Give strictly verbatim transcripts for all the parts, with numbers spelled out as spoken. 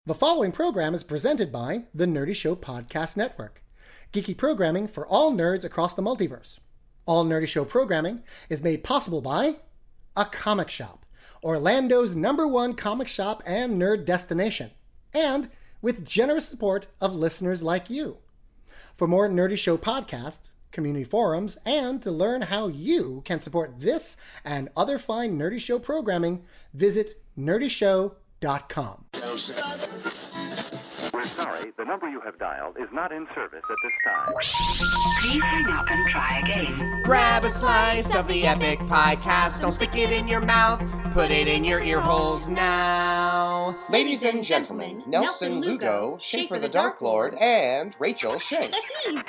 The following program is presented by the Nerdy Show Podcast Network, geeky programming for all nerds across the multiverse. All Nerdy Show programming is made possible by A Comic Shop, Orlando's number one comic shop and nerd destination, and with generous support of listeners like you. For more Nerdy Show podcasts, community forums, and to learn how you can support this and other fine Nerdy Show programming, visit nerdy show dot com. We're sorry, the number you have dialed is not in service at this time. Please hang up and try again. Grab a slice of the Epic Podcast. Don't stick it in your mouth. Put it in your ear holes now. Ladies and gentlemen, Nelson Lugo, Schaefer the Dark Lord, and Rachel Shank. That's me.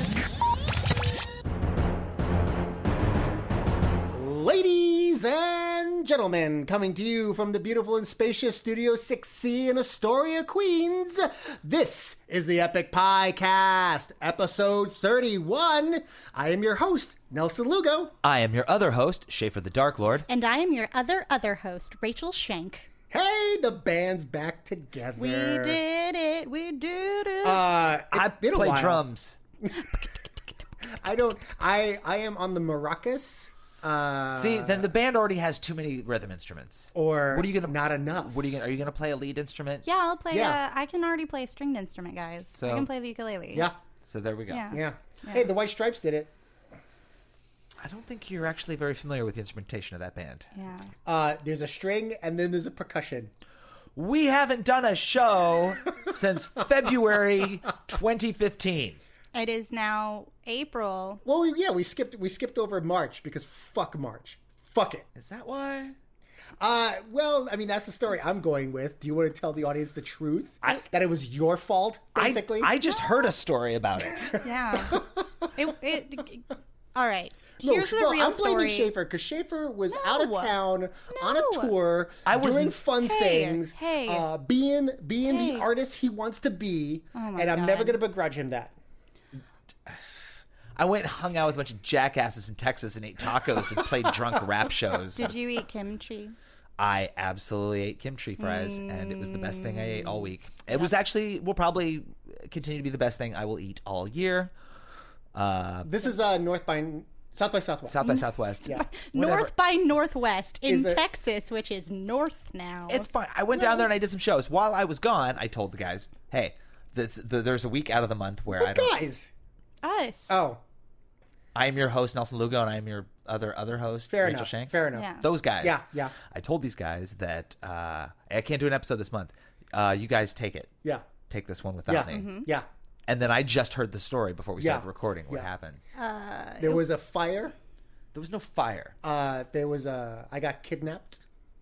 Ladies and gentlemen, coming to you from the beautiful and spacious Studio six C in Astoria, Queens, this is the Epic Piecast, episode thirty-one. I am your host, Nelson Lugo. I am your other host, Schaefer the Dark Lord. And I am your other other host, Rachel Shank. Hey, the band's back together. We did it. We did it. Uh, it's I been a play while. drums. I don't. I I am on the maracas. Uh, See, then the band already has too many rhythm instruments. or What are you gonna? not enough. What are you gonna? Are you gonna play a lead instrument? yeah, I'll play. Yeah. Uh, I can already play a stringed instrument, guys. So- I can play the ukulele. Yeah, So there we go. Yeah. yeah, Yeah. Hey, the White Stripes did it. I don't think you're actually very familiar with the instrumentation of that band. Yeah. Uh, there's a string and then there's a percussion. We haven't done a show since February twenty fifteen. It is now April. Well, we, yeah, we skipped we skipped over March because fuck March. Fuck it. Is that why? Uh, well, I mean, that's the story I'm going with. Do you want to tell the audience the truth? I- that it was your fault, basically? I, I just heard a story about it. Yeah. it, it, all right. No, Here's the well, real I'm blaming story. Schaefer because Schaefer was out of No. town on a No. tour, I was- doing fun Hey, things, hey. uh, being being Hey. the artist he wants to be, Oh my and I'm God. never going to begrudge him that. I went and hung out with a bunch of jackasses in Texas and ate tacos and played drunk rap shows. Did you eat kimchi? I absolutely ate kimchi fries, and it was the best thing I ate all week. It was actually, will probably continue to be the best thing I will eat all year. Uh, This is uh, North by South by Southwest. South by Southwest. Yeah. Whatever. North by Northwest in Is it- Texas, which is north now. It's fine. I went down there and I did some shows. While I was gone, I told the guys, hey, this, the, there's a week out of the month where I What don't. guys? us. Oh, I am your host, Nelson Lugo, and I am your other other host, fair Rachel enough. Shank. Fair enough. Yeah. Those guys. Yeah, yeah. I told these guys that uh, I can't do an episode this month. Uh, you guys take it. Yeah. Take this one without Yeah. me. Yeah. And then I just heard the story before we Yeah. started recording. What Yeah. happened? There was a fire. There was no fire. Uh, there was a. I got kidnapped.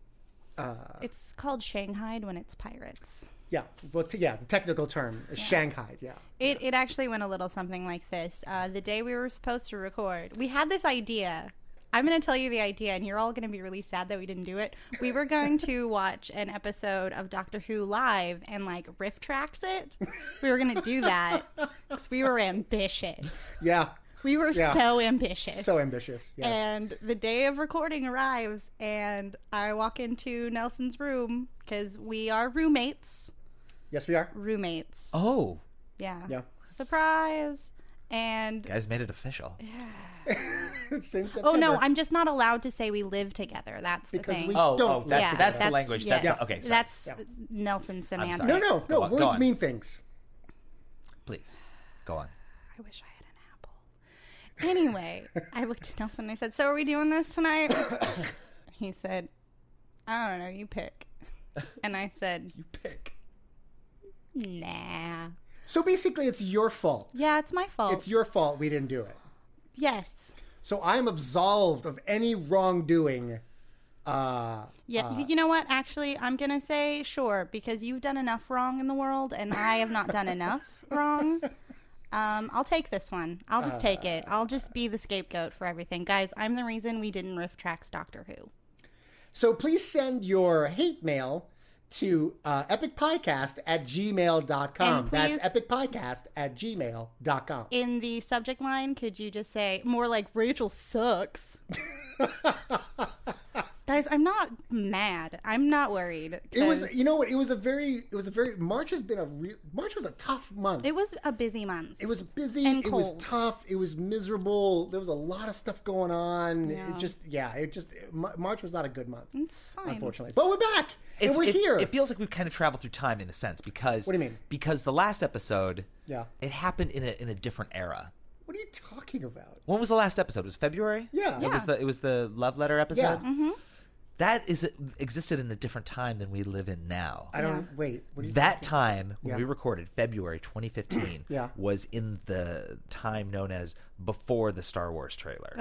It's called Shanghai when it's pirates. Yeah. Well, t- yeah. The technical term is Shanghai. Yeah. It it actually went a little something like this. Uh, the day we were supposed to record, we had this idea. I'm going to tell you the idea, and you're all going to be really sad that we didn't do it. We were going to watch an episode of Doctor Who live and like riff tracks it. We were going to do that because we were ambitious. Yeah. We were Yeah. so ambitious. So ambitious. Yes. And the day of recording arrives, and I walk into Nelson's room because we are roommates. Yes, we are. Roommates. Oh, Yeah. Yeah. Surprise. And guys made it official. Since oh no, September. I'm just not allowed to say we live together. That's the Because thing. we Oh, don't. oh, that's, yeah, that's the language. Yes, That's okay. Sorry. That's Yeah. Nelson semantics. sorry. No, no, Go no. on, go Words on. mean things. Please, go on. I wish I had an apple. Anyway, I looked at Nelson and I said, "So are we doing this tonight?" He said, "I don't know. You pick." And I said, You pick. "Nah." So basically, it's your fault. Yeah, it's my fault. It's your fault we didn't do it. Yes. So I am absolved of any wrongdoing. Uh, Yeah. you know what? Actually, I'm gonna say sure because you've done enough wrong in the world, and I have not done enough wrong. Um, I'll take this one. I'll just take it. I'll just be the scapegoat for everything, guys. I'm the reason we didn't riff tracks Doctor Who. so please send your hate mail to uh, epicpiecast at gmail dot com. And please- That's epicpiecast at gmail dot com. In the subject line, could you just say more like Rachel sucks? Guys, I'm not mad. I'm not worried. It was, 'cause you know what? It was a very, it was a very. March has been a real. March was a tough month. It was a busy month. It was busy. And it was cold. tough. It was miserable. There was a lot of stuff going on. Yeah. It just, yeah, it just. Mar- March was not a good month, It's fine. unfortunately. But we're back, and It's- we're it, here. It feels like we've kind of traveled through time in a sense because What do you mean? Because the last episode, Yeah. it happened in a in a different era. What are you talking about? When was the last episode? It was February? Yeah. It was Yeah. the it was the love letter episode. Yeah. Mm-hmm. That is existed in a different time than we live in now. I don't wait. What are you That talking- time when Yeah. we recorded February twenty fifteen Yeah. was in the time known as before the Star Wars trailer.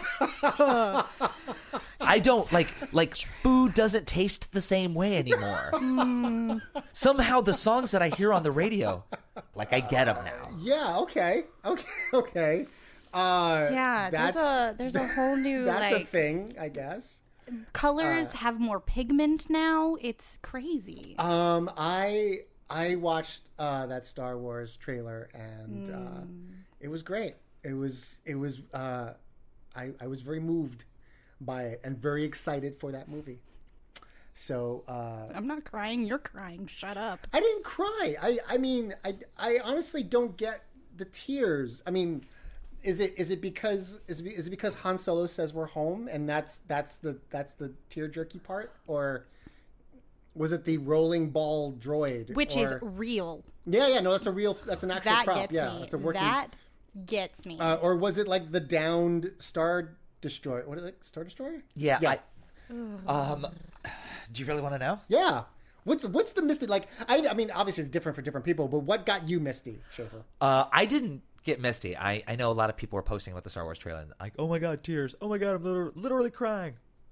I don't like like food doesn't taste the same way anymore. Somehow the songs that I hear on the radio, like I get them now. Yeah. Okay. Okay. Okay. Uh, Yeah, that's, there's a there's a whole new That's a like thing, I guess. colors have more pigment now. It's crazy. Um, I I watched uh, that Star Wars trailer and uh, Mm. it was great. It was it was uh, I I was very moved by it and very excited for that movie. So uh, I'm not crying. You're crying. Shut up. I didn't cry. I I mean I I honestly don't get the tears. I mean. Is it is it because is it, is it because Han Solo says we're home and that's that's the that's the tear jerky part, or was it the rolling ball droid, Which is or- real. yeah yeah no that's a real that's an actual That prop, gets yeah me. it's a working That gets me. uh, or was it like the downed Star Destroyer? What is it? Star Destroyer? Yeah. Yeah. I, um, do you really want to know? Yeah. What's what's the misty like? I I mean obviously it's different for different people, but what got you misty, Schaefer? Uh, I didn't get misty. I, I know a lot of people were posting about the Star Wars trailer and like, oh my god, tears. Oh my god, I'm literally, literally crying.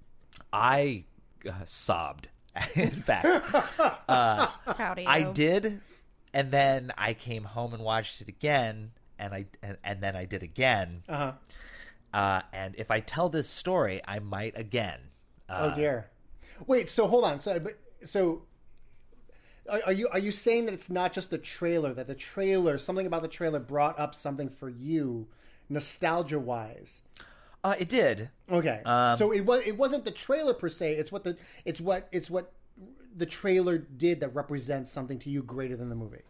I uh, sobbed. In fact, Proud of you. I did, and then I came home and watched it again, and I and, and then I did again. Uh-huh. Uh, and if I tell this story, I might again. Uh, Oh dear. Wait, so hold on. So but so are, are you are you saying that it's not just the trailer, that the trailer, something about the trailer brought up something for you nostalgia wise? Uh, it did. Okay. Um, so it was it wasn't the trailer per se, it's what the it's what it's what the trailer did that represents something to you greater than the movie.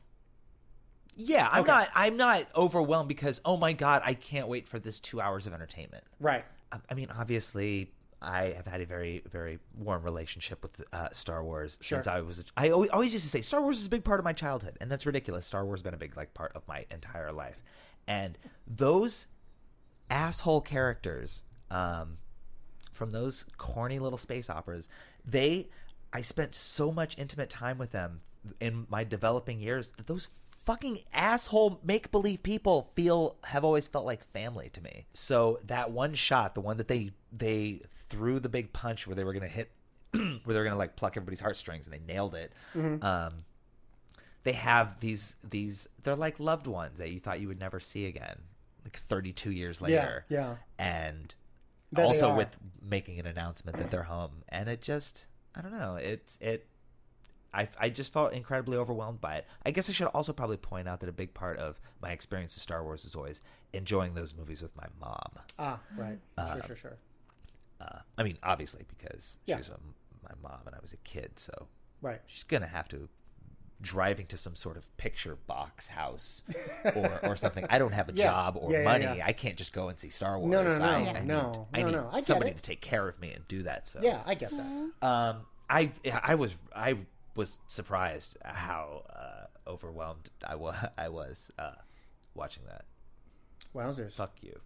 Yeah, I'm Okay. not. I'm not overwhelmed because oh my god, I can't wait for this two hours of entertainment. Right. I- I mean, obviously, I have had a very, very warm relationship with uh, Star Wars Sure. since I was. A, I always, always used to say Star Wars is a big part of my childhood, and that's ridiculous. Star Wars has been a big like part of my entire life, and those asshole characters um, from those corny little space operas, they, I spent so much intimate time with them in my developing years that those fucking asshole make-believe people feel have always felt like family to me. So that one shot, the one that they they threw the big punch where they were gonna hit where they were gonna like pluck everybody's heartstrings and they nailed it. Um, they have these these they're like loved ones that you thought you would never see again, like thirty-two years later. yeah. And There they also are. with making an announcement that they're home, and it just I don't know, it's it. I, I just felt incredibly overwhelmed by it. I guess I should also probably point out that a big part of my experience with Star Wars is always enjoying those movies with my mom. Ah, right. Sure, sure, sure. Uh, I mean, obviously, because Yeah. she's a, my mom and I was a kid, so Right. she's going to have to driving to some sort of picture box house or, or something. I don't have a Yeah. job or Yeah, yeah, money. yeah. I can't just go and see Star Wars. No, no, no, I, Yeah. I need, no, I no, need no. I get somebody it. to take care of me and do that. So Yeah, I get that. Um, I I was I was surprised how uh, overwhelmed I was I was uh, watching that. Wowzers. Fuck you.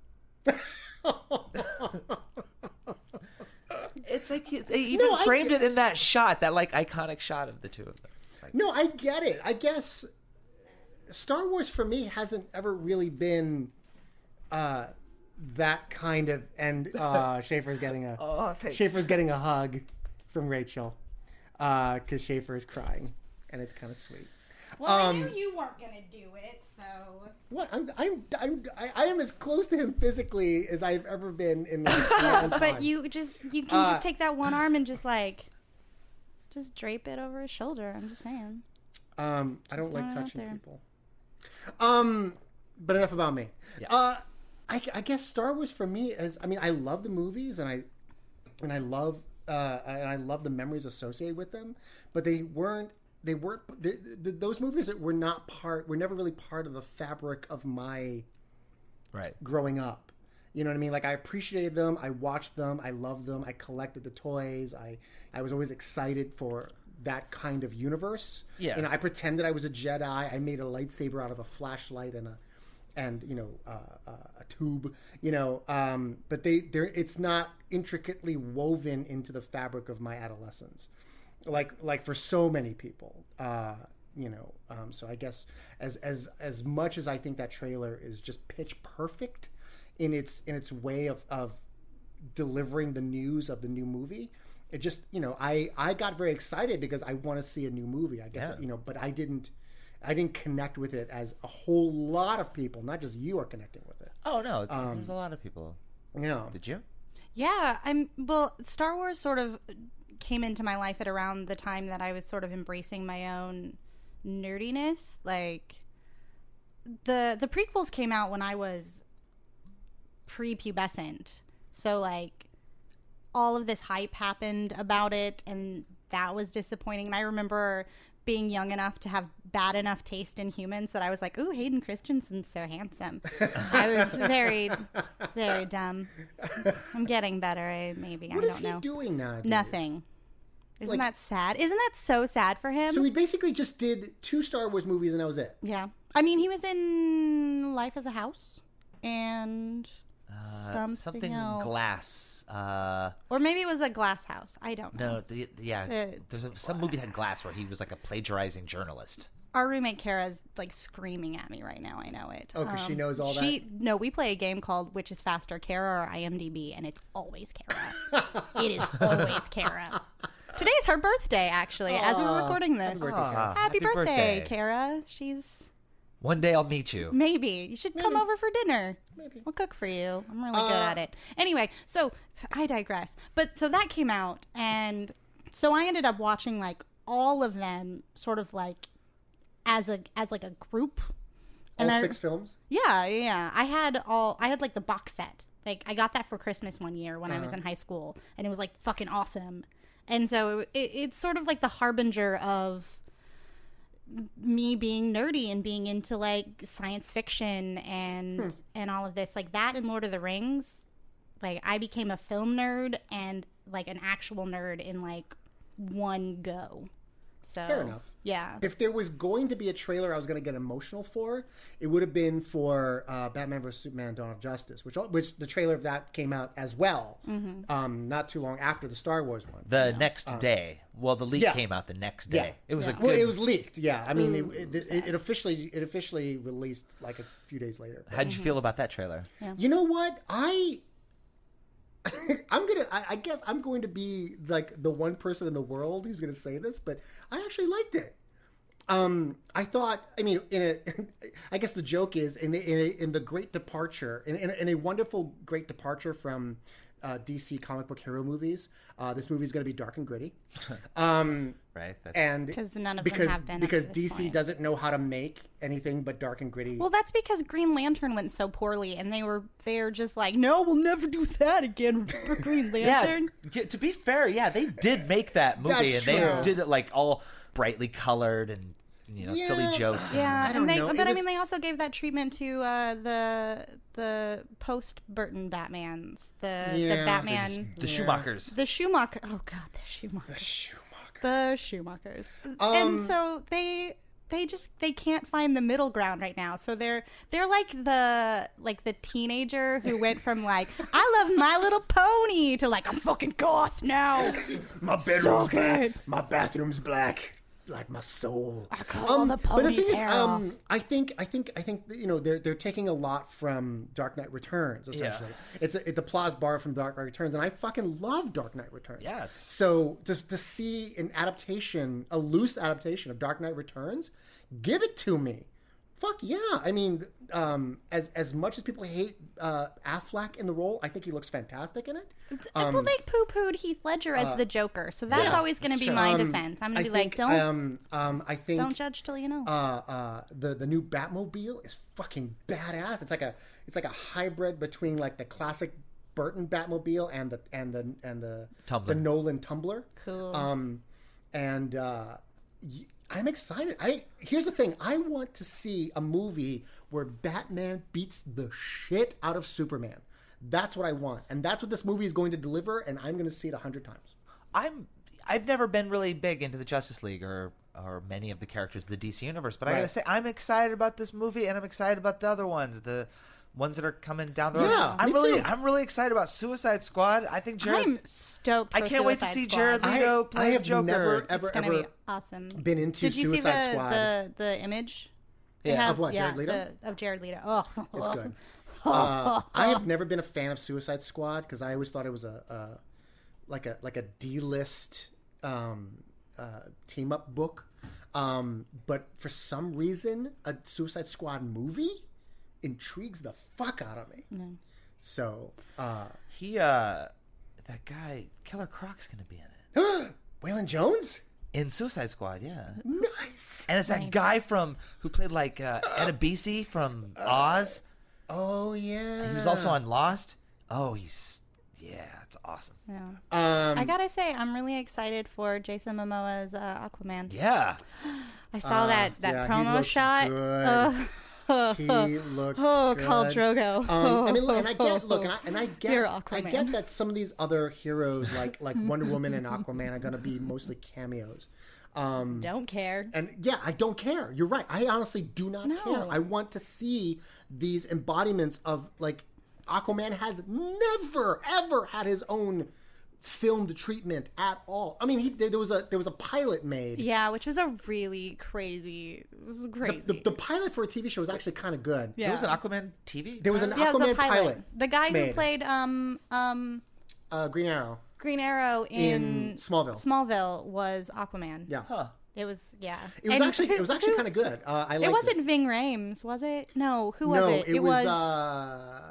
It's like they even No, I framed get- it in that shot, that like iconic shot of the two of them. Like, No, I get it. I guess Star Wars for me hasn't ever really been uh, that kind of. And uh, Schaefer's getting a Oh, thanks. Schaefer's getting a hug from Rachel because Schaefer is crying, and it's kind of sweet. Well, Um, I knew you weren't gonna do it, so What I'm I'm I'm I, I am as close to him physically as I've ever been in my entire time. but you just you can Uh, just take that one arm and just like just drape it over his shoulder. I'm just saying. Um, I don't like throwing it out touching there. people. Um, but enough about me. Yeah. Uh, I, I guess Star Wars for me is. I mean, I love the movies, and I and I love uh, and I love the memories associated with them, but they weren't. They weren't. The, the, those movies that were not part. Were never really part of the fabric of my Right. growing up. You know what I mean? Like, I appreciated them. I watched them. I loved them. I collected the toys. I I was always excited for that kind of universe. Yeah. You know, I pretended I was a Jedi. I made a lightsaber out of a flashlight and a and you know uh, uh, a tube. You know, um, but they they're it's not intricately woven into the fabric of my adolescence, like like for so many people. Uh, you know, um, so I guess as as as much as I think that trailer is just pitch perfect in its in its way of of delivering the news of the new movie. It just, you know, I, I got very excited because I want to see a new movie, I guess, Yeah. you know, but I didn't, I didn't connect with it as a whole lot of people, not just you are connecting with it. Oh no, it's, there's a lot of people. Yeah. Did you? Yeah, I'm. Well, Star Wars sort of came into my life at around the time that I was sort of embracing my own nerdiness. Like the the prequels came out when I was prepubescent, so like all of this hype happened about it, and that was disappointing. And I remember being young enough to have bad enough taste in humans that I was like, ooh, Hayden Christensen's so handsome. I was very, very dumb. I'm getting better, I, maybe. What I is don't he know. doing nowadays? Nothing. Isn't Like- that sad? Isn't that so sad for him? So he basically just did two Star Wars movies and that was it. yeah. I mean, he was in Life as a House and Uh, something, something else. glass. Uh, Or maybe it was a glass house. I don't know. no, the, yeah. Uh, there's a, some movie that had glass where he was like a plagiarizing journalist. Our roommate Kara's like screaming at me right now. I know it. Oh, 'cause she knows all she, No, we play a game called Which is Faster, Kara or I M D B, and it's always Kara. It is always Kara. Today's her birthday, actually, as we're recording this. Happy birthday, Kara. Happy, Happy birthday, birthday. Kara. She's One day I'll meet you. maybe you should come over for dinner. Maybe. We'll cook for you. I'm really good Uh, at it. Anyway, so so I digress. But so that came out, and so I ended up watching like all of them, sort of like as a as like a group. All And I- six films? Yeah, yeah. I had all. I had like the box set. Like I got that for Christmas one year when I was in high school, and it was like fucking awesome. And so it, it's sort of like the harbinger of me being nerdy and being into like science fiction and and all of this, like that and Lord of the Rings. Like I became a film nerd and like an actual nerd in like one go. So Fair enough. Yeah. If there was going to be a trailer I was going to get emotional for, it would have been for uh, Batman versus Superman: Dawn of Justice, which which the trailer of that came out as well, um, not too long after the Star Wars one. The next day. Well, the leak yeah. came out the next Yeah. day. It was a good. Well, it was leaked. Yeah, I mean, it, it, it, it officially it officially released like a few days later. How'd you feel about that trailer? You know what? I I'm gonna. I, I guess I'm going to be like the one person in the world who's going to say this, but I actually liked it. Um, I thought. I mean, in a. I guess the joke is in the, in, a, in the great departure, in, in, a, in a wonderful great departure from uh, D C comic book hero movies. Uh, this movie is going to be dark and gritty. Um, Right. That's, and 'Cause none of them because, have been up because to this D C point. doesn't know how to make anything but dark and gritty. Well, that's because Green Lantern went so poorly, and they were they're just like, no, we'll never do that again for Green yeah. Lantern. yeah, To be fair, yeah, they did make that movie, That's and true. they did it like all brightly colored and you know Yeah. silly jokes. Yeah, I don't and they, know. It but I was- mean, they also gave that treatment to uh, the the post Burton Batmans, the Yeah, the Batman, The Schumachers. the Schumacher. Oh God, the Schumacher, Schumacher. the Schumachers, Um, and so they. They just they can't find the middle ground right now. So they're they're like the like the teenager who went from like I love My Little Pony to like I'm fucking goth now. My bedroom's So black. good. My bathroom's black. Like my soul. I cut all the but the pony's thing is, hair um, off. I think, I think, I think, you know, they're they're taking a lot from Dark Knight Returns. Essentially, it's a, it, the plot is borrowed from Dark Knight Returns, and I fucking love Dark Knight Returns. Yeah, it's- So to to see an adaptation, a loose adaptation of Dark Knight Returns, give it to me. Fuck yeah! I mean, um, as as much as people hate uh, Affleck in the role, I think he looks fantastic in it. Um, well, they poo-pooed Heath Ledger as the Joker, so that's yeah, always going to that's be true. my Um, defense. I'm going I to be think, like, don't Um, um, I think. don't judge till you know. Uh, uh, the the new Batmobile is fucking badass. It's like a it's like a hybrid between like the classic Burton Batmobile and the and the and the Tumbler. the Nolan Tumbler. Cool. Um, and uh, y- I'm excited. I here's the thing. I want to see a movie where Batman beats the shit out of Superman. That's what I want, and that's what this movie is going to deliver. And I'm going to see it a hundred times. I'm I've never been really big into the Justice League or or many of the characters of the D C universe, but I Right. gotta say I'm excited about this movie, and I'm excited about the other ones, the ones that are coming down the road. Yeah, I'm me really too. I'm really excited about Suicide Squad. I think Jared. I'm stoked. I for can't wait to Suicide see Squad. Jared Leto I, play I have Joker. never ever It's gonna ever be awesome. been into Did you Suicide see the, Squad. the the image? They Yeah. have- Of what, yeah, Jared Leto? the- of Jared Leto. Oh, It's good. Uh, I have never been a fan of Suicide Squad because I always thought it was a, a like a like a D-list um, uh, team up book. Um, but for some reason, a Suicide Squad movie intrigues the fuck out of me. So, uh, He uh, that guy Killer Croc's gonna be in it Waylon Jones, in Suicide Squad. Yeah. nice. And it's that guy from who played like uh, Annabese from Oz. Oh yeah, He was also on Lost. Oh, he's yeah, it's awesome. yeah. Um, I gotta say, I'm really excited for Jason Momoa's uh, Aquaman. Yeah, I saw that that yeah, he promo looks shot. good. Uh, he looks oh, good. Khal Drogo. Um, I mean, look, and I get, look, and I, and I You're get, I Aquaman. get that some of these other heroes, like like Wonder Woman and Aquaman, are going to be mostly cameos. Um, Don't care. and yeah, I don't care. You're right. I honestly do not No. care. I want to see these embodiments of like Aquaman has never ever had his own filmed treatment at all. I mean, he there was a there was a pilot made. Yeah, which was a really crazy. This is crazy. The, the, the pilot for a T V show was actually kind of good. yeah. there was an Aquaman T V. There was an yeah, it was Aquaman a pilot. pilot. The guy who made. played um um uh, Green Arrow. Green Arrow in, In Smallville. Smallville was Aquaman. Yeah. Huh. It was yeah. It was And actually who- it was actually who- kind of good. Uh, I liked It wasn't Ving Rhames, was it? No, who was no, it? it, was. Uh,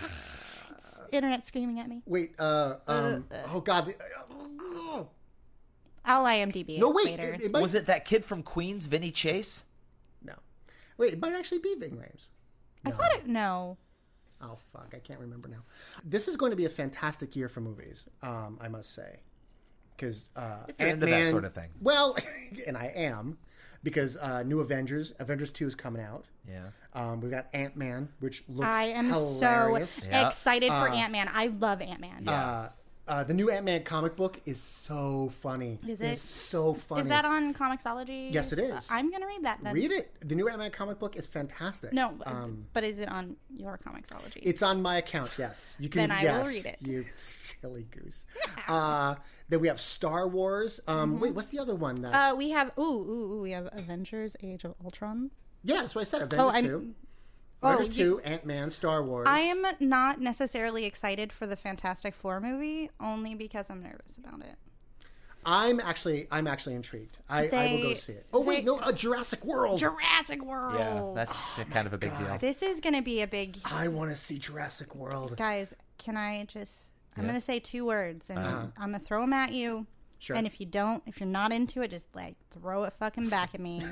Internet screaming at me. wait. Uh, um, oh God. the- uh, I'll IMDb no, it wait. later. It, it might, Was it that kid from Queens, Vinny Chase? No. Wait. It might actually be Ving Rhames. I thought it. No. Oh fuck! I can't remember now. This is going to be a fantastic year for movies. Um, I must say, because uh, If you're into that Ant-Man- sort of thing. Well, and I am, because uh, new Avengers, Avengers Two is coming out. Yeah. Um, we've got Ant-Man, which looks I am hilarious. so Yeah. excited for Ant Man. I love Ant Man. Uh, uh, the new Ant-Man comic book is so funny. Is It's it? so funny. Is that on Comixology? Yes, it is. Uh, I'm gonna read that then. Read it. The new Ant-Man comic book is fantastic. No, but- Um, but is it on your Comixology? it's on my account. Yes, you can. Then I will yes, read it. You silly goose. uh, then we have Star Wars. Um, Wait, what's the other one? That, uh, we have ooh, ooh, ooh we have Avengers: Age of Ultron. yeah, that's what I said. Avengers Oh, I'm- Two. Oh, Avengers you- Two, Ant-Man, Star Wars. I am not necessarily excited for the Fantastic Four movie, only because I'm nervous about it. I'm actually. I'm actually intrigued. I, I will go They- see it. Oh wait, they- no, a Jurassic World. Jurassic World. Yeah, that's a kind of a big deal. This is gonna be a big. I want to see Jurassic World. Guys, can I just? I'm Yes. gonna say two words, and Uh-huh. I'm gonna throw them at you. Sure. And if you don't, if you're not into it, just like throw it fucking back at me.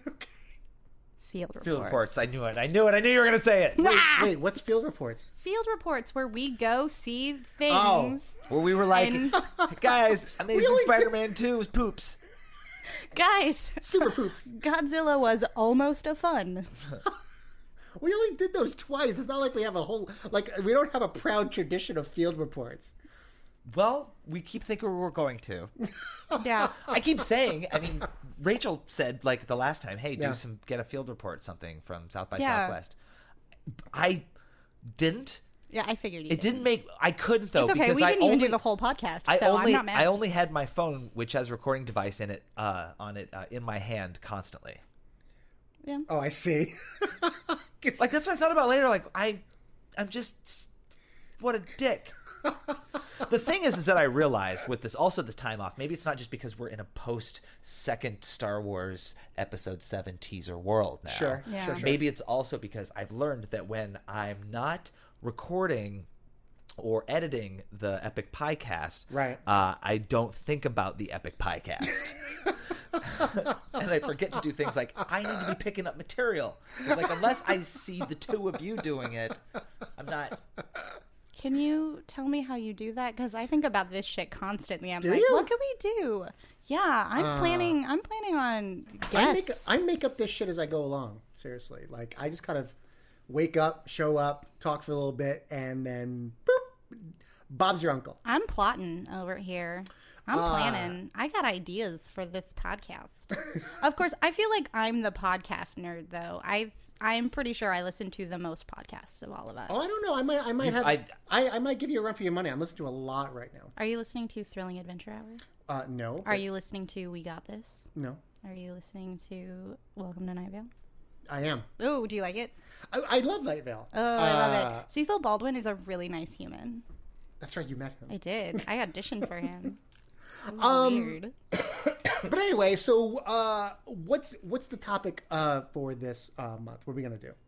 Field reports. Field reports. I knew it. I knew it. I knew you were gonna say it. Wait, wait, what's field reports? Field reports where we go see Oh. things. Where we were like, And- guys, Amazing only did- Spider-Man two was poops. Guys, Super poops. Godzilla was almost a fun. We only did those twice. It's not like we have a whole like we don't have a proud tradition of field reports. Well, we keep thinking we're going to. Yeah. I keep saying. I mean, Rachel said like the last time, "Hey, do Yeah. some get a field report something from South by Yeah. Southwest." I didn't. Yeah, I figured you It did. didn't make. I couldn't though It's okay. because We I didn't only even do the whole podcast, so I only I'm not mad. I only had my phone, which has a recording device in it, uh, on it uh, in my hand constantly. Yeah. Oh, I see. It's- Like that's what I thought about later. Like I, I'm just what a dick. The thing is, is that I realized with this also the time off. Maybe it's not just because we're in a post second Star Wars Episode Seven teaser world now. Sure, Yeah. sure, sure. Maybe it's also because I've learned that when I'm not recording or editing the Epic Piecast, Right. uh, I don't think about the Epic Piecast. And I forget to do things like I need to be picking up material. It's like unless I see the two of you doing it, I'm not. Can you tell me how you do that? Because I think about this shit constantly. I'm Do like, you? what can we do? Yeah, I'm Uh, planning. I'm planning on I make, guests. I make up this shit as I go along. Seriously, like I just kind of wake up, show up, talk for a little bit, and then boop, Bob's your uncle. I'm plotting over here. I'm Ah. planning. I got ideas for this podcast. Of course, I feel like I'm the podcast nerd, though. I I'm pretty sure I listen to the most podcasts of all of us. Oh, I don't know. I might, I might have, I- I, I might give you a run for your money. I'm listening to a lot right now. Are you listening to Thrilling Adventure Hour? Uh, no. Are but- you listening to We Got This? No, Are you listening to Welcome to Night Vale? I am. Oh, do you like it? I, I love Night Vale. Oh, I love Uh, it. Cecil Baldwin is a really nice human. That's right. You met him. I did. I auditioned for him. It was Um, weird. But anyway, so uh, what's what's the topic uh, for this uh, month? What are we gonna do?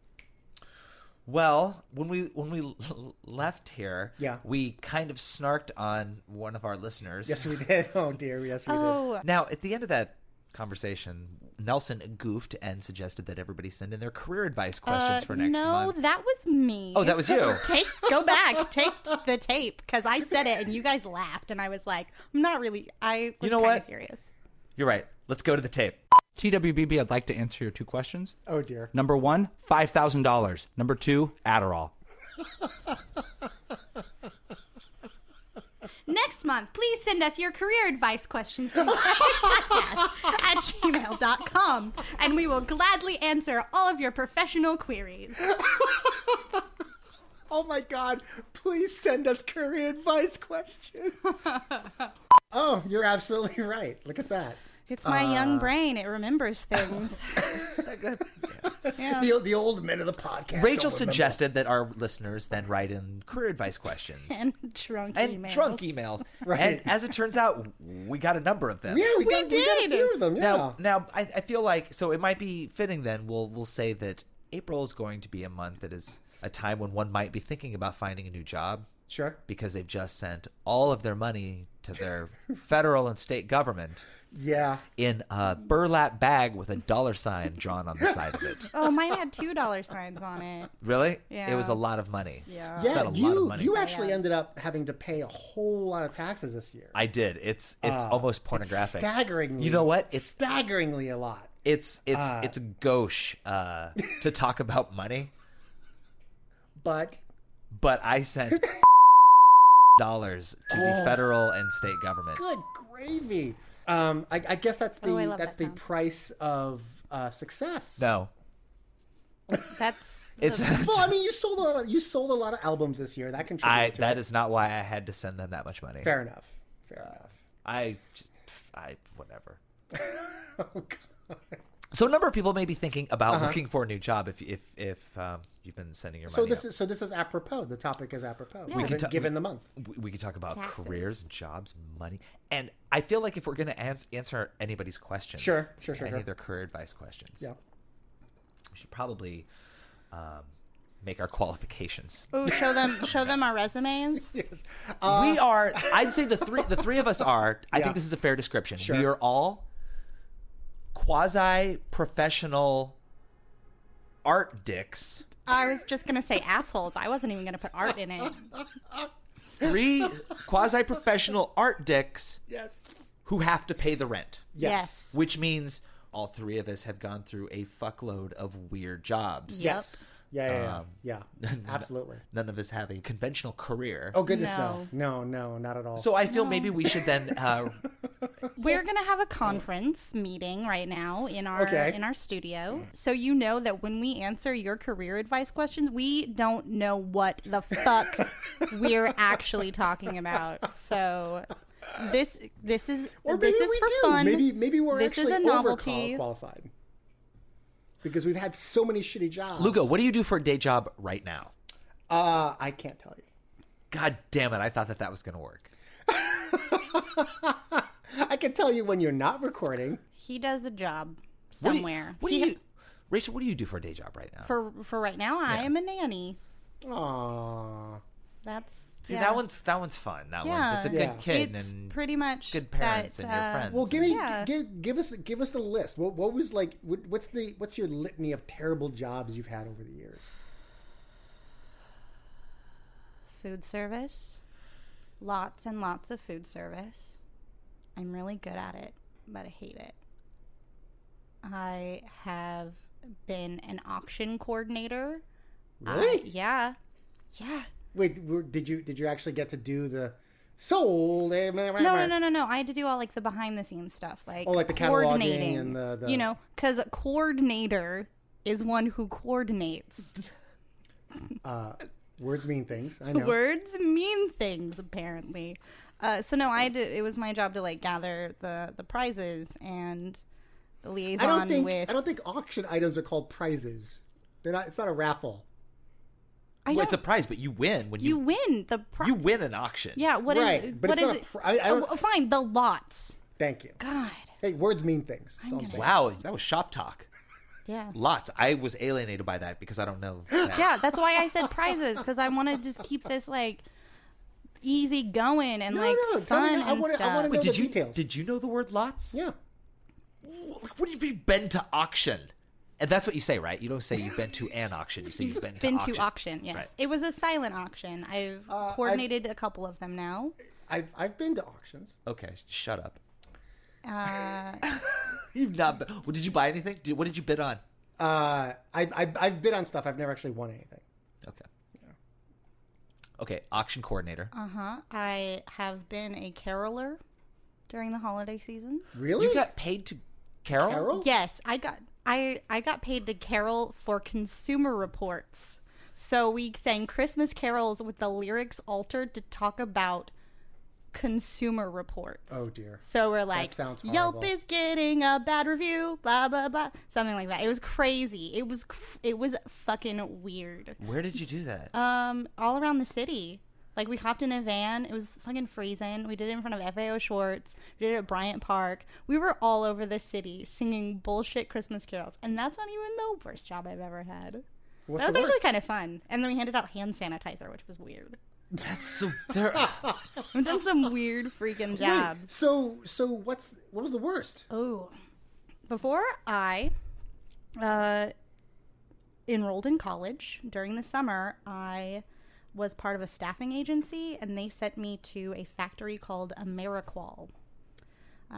Well, when we when we l- left here, Yeah. we kind of snarked on one of our listeners. Yes, we did. Oh dear, yes we did. Oh, Now, at the end of that conversation, Nelson goofed and suggested that everybody send in their career advice questions uh, for next no, month. that was me. Oh, that was you. Take go back, take the tape because I said it and you guys laughed and I was like, I'm not really. I was You know kind what? of serious. You're right. Let's go to the tape. T W B B, I'd like to answer your two questions. Oh dear. Number one, five thousand dollars. Number two, Adderall. Next month, please send us your career advice questions to podcast at gmail dot com and we will gladly answer all of your professional queries. Oh my God! Please send us career advice questions. Oh, you're absolutely right. Look at that. It's my young brain. It remembers things. Yeah. The the old men of the podcast. Rachel don't remember. suggested that our listeners then write in career advice questions And drunk and emails. drunk emails. Right. And as it turns out, we got a number of them. Yeah, we, We got, we got a did. few of them. Yeah. Now, now I, I feel like so it might be fitting. Then we'll we'll say that April is going to be a month that is a time when one might be thinking about finding a new job Sure. because they've just sent all of their money to their federal and state government Yeah. in a burlap bag with a dollar sign drawn on the side of it. Oh, mine had two dollar signs on it. Really? Yeah. It was a lot of money. Yeah. It's Yeah, not a you lot of money. you actually Yeah. ended up having to pay a whole lot of taxes this year. I did. It's it's Uh, almost pornographic. Staggeringly. You know what? It's staggeringly a lot. it's it's Uh. it's gauche uh, to talk about money, But but I sent dollars to the federal and state government. good gravy. Um, I, I guess that's the Oh, I love that's that the sound. price of uh, success. No, That's it's Well, I mean, you sold a lot of, you sold a lot of albums this year. That contributed I. to That it. is not why I had to send them that much money. Fair enough. Fair enough. I, just, I whatever. Oh, God. So a number of people may be thinking about looking for a new job if if if um, you've been sending your money. So this up. is so this is apropos. The topic is apropos. Yeah. We Given, can ta- given we- the month. we, we could talk about Taxes. careers, jobs, money, and I feel like if we're going to ans- answer anybody's questions, Sure, sure, sure, any sure. of their career advice questions, Yeah. we should probably um, make our qualifications. Ooh, show them show them our resumes. Yes. we are. I'd say the three the three of us are. I Yeah. think this is a fair description. Sure. We are all quasi professional art dicks. I was just gonna say assholes. I wasn't even gonna put art in it. Three quasi professional art dicks Yes. who have to pay the rent. Yes. Which means all three of us have gone through a fuckload of weird jobs. Yes. Yeah. Yeah. Yeah. Um, yeah. Absolutely. None of us have a conventional career. Oh goodness, No. no, no, no, not at all. So I feel maybe we should then. Uh, We're gonna have a conference meeting right now in our Okay. in our studio. So you know that when we answer your career advice questions, we don't know what the fuck we're actually talking about. So this this is or this maybe is we for do. fun. Maybe maybe we're This is actually a novelty. overqualified because we've had so many shitty jobs. Lugo, what do you do for a day job right now? Uh, I can't tell you. God damn it! I thought that that was going to work. I can tell you when you're not recording. He does a job What do you- somewhere. What do He- you, Rachel? What do you do for a day job right now? for for right now? I am a nanny. Aww. That's See, yeah. that one's that one's fun. That Yeah. one's it's a Yeah. good kid It's and pretty much good parents that, and your uh, friends. Well, give me Yeah. give, give us give us the list. What what was like? What, what's the what's your litany of terrible jobs you've had over the years? Food service. Lots and lots of food service. I'm really good at it, but I hate it. I have been an auction coordinator. Really? I- yeah. Yeah. Wait, were- did you did you actually get to do the sold? No, No, no, no, no, no. I had to do all like the behind the scenes stuff, like Oh, like the cataloging coordinating, and the- the- you know, because a coordinator is one who coordinates. Uh, words mean things. I know. Words mean things, apparently. Uh, so no, I had to. It was my job to like gather the the prizes and the liaison I don't think with. I don't think auction items are called prizes. They're not. It's not a raffle. I Well, it's a don't- prize, but you win when you you win the prize. you win an auction. Yeah. What is Right, it? but what it's is not a it? pri- I- I don't- Oh, fine, the lots. Thank you. God. Hey, words mean things. That's all I'm gonna- saying. Wow, that was shop talk. Yeah. Lots. I was alienated by that because I don't know. That. Yeah, that's why I said prizes, because I want to just keep this like easy going and No, like no, tell me fun now. I and wanna- I stuff. wanna know Wait, did the you details. did you know the word lots? Yeah. What have you been to auction? And that's what you say, right? You don't say you've been to an auction. You say you've been to Been auction. to auction, yes. Right. It was a silent auction. I've Uh, coordinated a couple of them now. I've I've been to auctions. Okay, shut up. Uh, You've not. Been, well, did you buy anything? Did, what did you bid on? Uh, I, I I've bid on stuff. I've never actually won anything. Okay. Okay, auction coordinator. uh huh. I have been a caroler during the holiday season. Really? You got paid to carol? Carol? Yes, I got I I got paid to carol for Consumer Reports. So we sang Christmas carols with the lyrics altered to talk about Consumer Reports. Oh, dear. So we're like, sounds Yelp horrible. is getting a bad review, blah blah blah, something like that. It was crazy. It was cr- it was fucking weird. Where did you do that? Um, all around the city. Like, we hopped in a van. It was fucking freezing. We did it in front of F A O Schwartz. We did it at Bryant Park. We were all over the city singing bullshit Christmas carols. And that's not even the worst job I've ever had. What's that was the actually worst? kind of fun. And then we handed out hand sanitizer, which was weird. That's so. There. We've done some weird freaking jobs. Wait, so so what's what was the worst? Oh. Before I uh, enrolled in college during the summer, I was part of a staffing agency, and they sent me to a factory called Ameriqual, uh,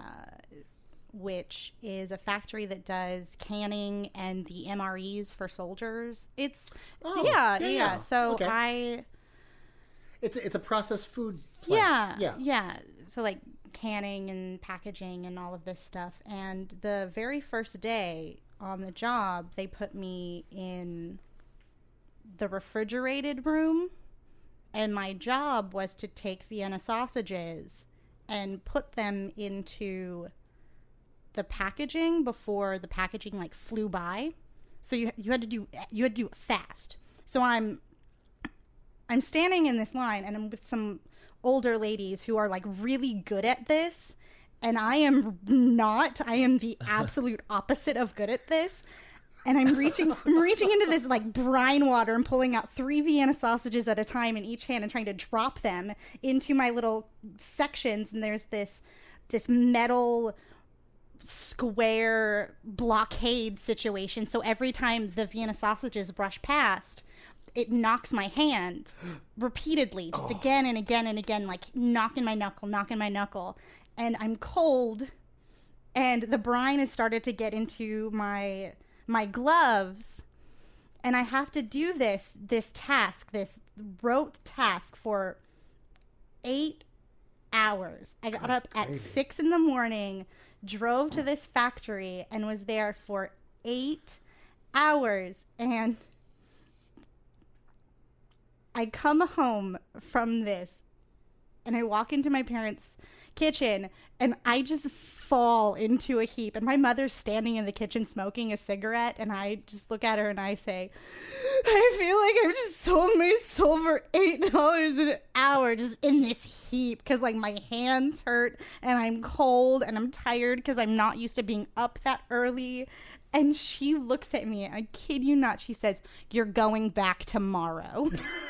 which is a factory that does canning and the M R Es for soldiers. It's Oh, yeah, yeah, yeah. yeah. So Okay. I It's a, it's a processed food. Plant. yeah, Yeah. yeah. So like canning and packaging and all of this stuff. And the very first day on the job, they put me in the refrigerated room, and my job was to take Vienna sausages and put them into the packaging before the packaging like flew by. So you you had to do you had to do it fast. So I'm I'm standing in this line, and I'm with some older ladies who are like really good at this, and I am not. I am the absolute opposite of good at this. And I'm reaching I'm reaching into this like brine water and pulling out three Vienna sausages at a time in each hand and trying to drop them into my little sections. And there's this this metal square blockade situation. So every time the Vienna sausages brush past, it knocks my hand repeatedly, just Oh. again and again and again, like knocking my knuckle, knocking my knuckle. And I'm cold, and the brine has started to get into my my gloves, and I have to do this this task, this rote task for eight hours. I got up at six in the morning, drove to this factory, and was there for eight hours. And I come home from this, and I walk into my parents' kitchen, and I just fall into a heap. And my mother's standing in the kitchen smoking a cigarette, and I just look at her and I say, I feel like I've just sold my soul for eight dollars an hour just in this heap, because like my hands hurt and I'm cold and I'm tired because I'm not used to being up that early. And she looks at me, I kid you not, she says, "You're going back tomorrow."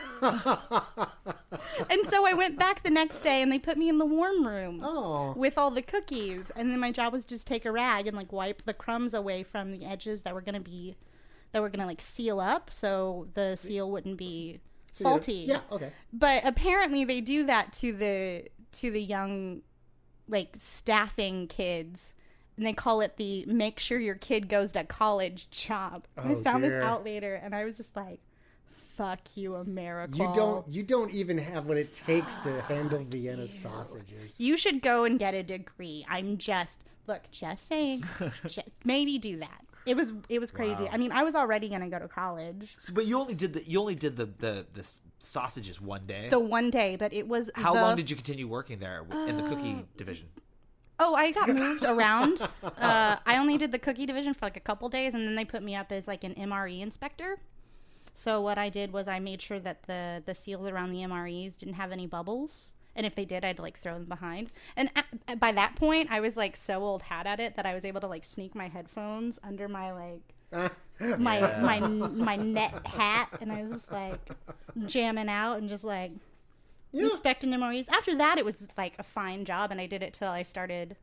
And so I went back the next day, and they put me in the warm room Oh. with all the cookies. And then my job was just take a rag and like wipe the crumbs away from the edges that were going to be, that were going to like seal up, so the seal wouldn't be So you- faulty. Yeah, okay. But apparently they do that to the to the young, like, staffing kids, and they call it the make sure your kid goes to college job. Oh, I found dear. this out later, and I was just like, fuck you, America. You don't you don't even have what it takes to handle Vienna sausages. You should go and get a degree. I'm just look, just saying. just, maybe do that. It was it was crazy. Wow. I mean, I was already gonna go to college But you only did the you only did the the, the s- sausages one day. the one day, but it was How the- long did you continue working there w- in the cookie division? Oh, I got moved around. Uh, I only did the cookie division for like a couple days, and then they put me up as like an M R E inspector. So what I did was I made sure that the the seals around the M R Es didn't have any bubbles, and if they did, I'd like throw them behind. And at, by that point, I was like so old hat at it that I was able to like sneak my headphones under my like my Yeah. my my net hat, and I was just like jamming out and just like Yeah. inspecting M R Es. After that, it was like a fine job, and I did it till I started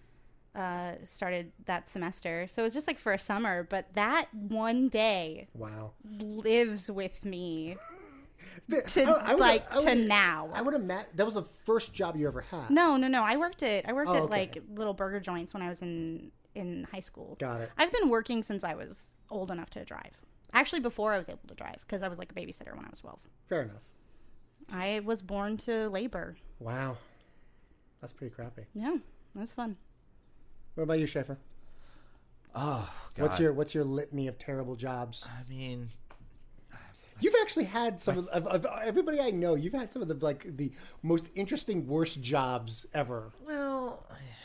uh started that semester. So it was just like for a summer, but that one day Wow. lives with me The- to I- I would- like I to would- now. I would imagine that was the first job you ever had. No, no, no. I worked at I worked Oh, at okay. like little burger joints when I was in in high school. Got it. I've been working since I was old enough to drive. Actually, before I was able to drive, because I was like a babysitter when I was twelve. Fair enough. I was born to labor. Wow. That's pretty crappy. Yeah, it was fun. What about you, Schaefer? Oh, God. What's your what's your litany of terrible jobs? I mean, You've actually had some of, of, of everybody I know. You've had some of the like the most interesting, worst jobs ever. well,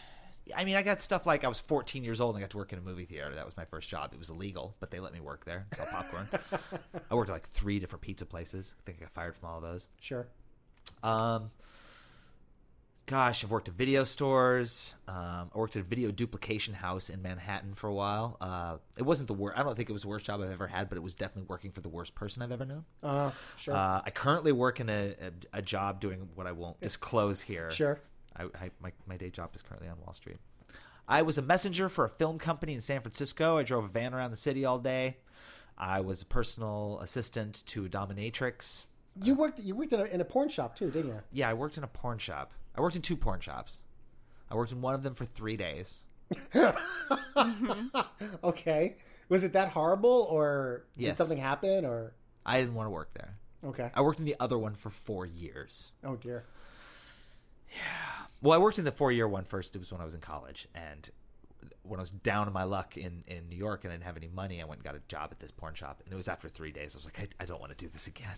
I mean, I got stuff like I was fourteen years old and I got to work in a movie theater. That was my first job. It was illegal, but they let me work there and sell popcorn. I worked at like three different pizza places. I think I got fired from all of those. Sure. Um, gosh, I've worked at video stores. Um, I worked at a video duplication house in Manhattan for a while. Uh, it wasn't the worst. I don't think it was the worst job I've ever had, but it was definitely working for the worst person I've ever known. Uh, sure. Uh, I currently work in a, a, a job doing what I won't disclose here. Sure. I, I, my, my day job is currently on Wall Street. I was a messenger for a film company in San Francisco. I drove a van around the city all day. I was a personal assistant to a dominatrix. You worked you worked in a, in a porn shop too, didn't you? Yeah, I worked in a porn shop. I worked in two porn shops. I worked in one of them for three days. Okay. Was it that horrible, or did Yes. something happen, or I didn't want to work there. okay? I worked in the other one for four years. Oh dear. Well, I worked in the four-year one first. It was when I was in college. And when I was down on my luck in, in New York and I didn't have any money, I went and got a job at this porn shop. And it was after three days. I was like, I, I don't want to do this again.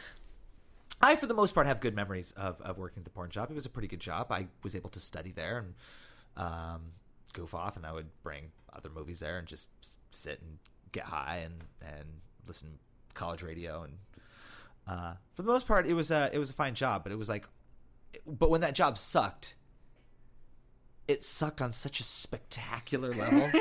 I, for the most part, have good memories of, of working at the porn shop. It was a pretty good job. I was able to study there and um, goof off. And I would bring other movies there and just s- sit and get high and, and listen to college radio. And uh, for the most part, it was a, it was a fine job. But it was like, but when that job sucked, it sucked on such a spectacular level.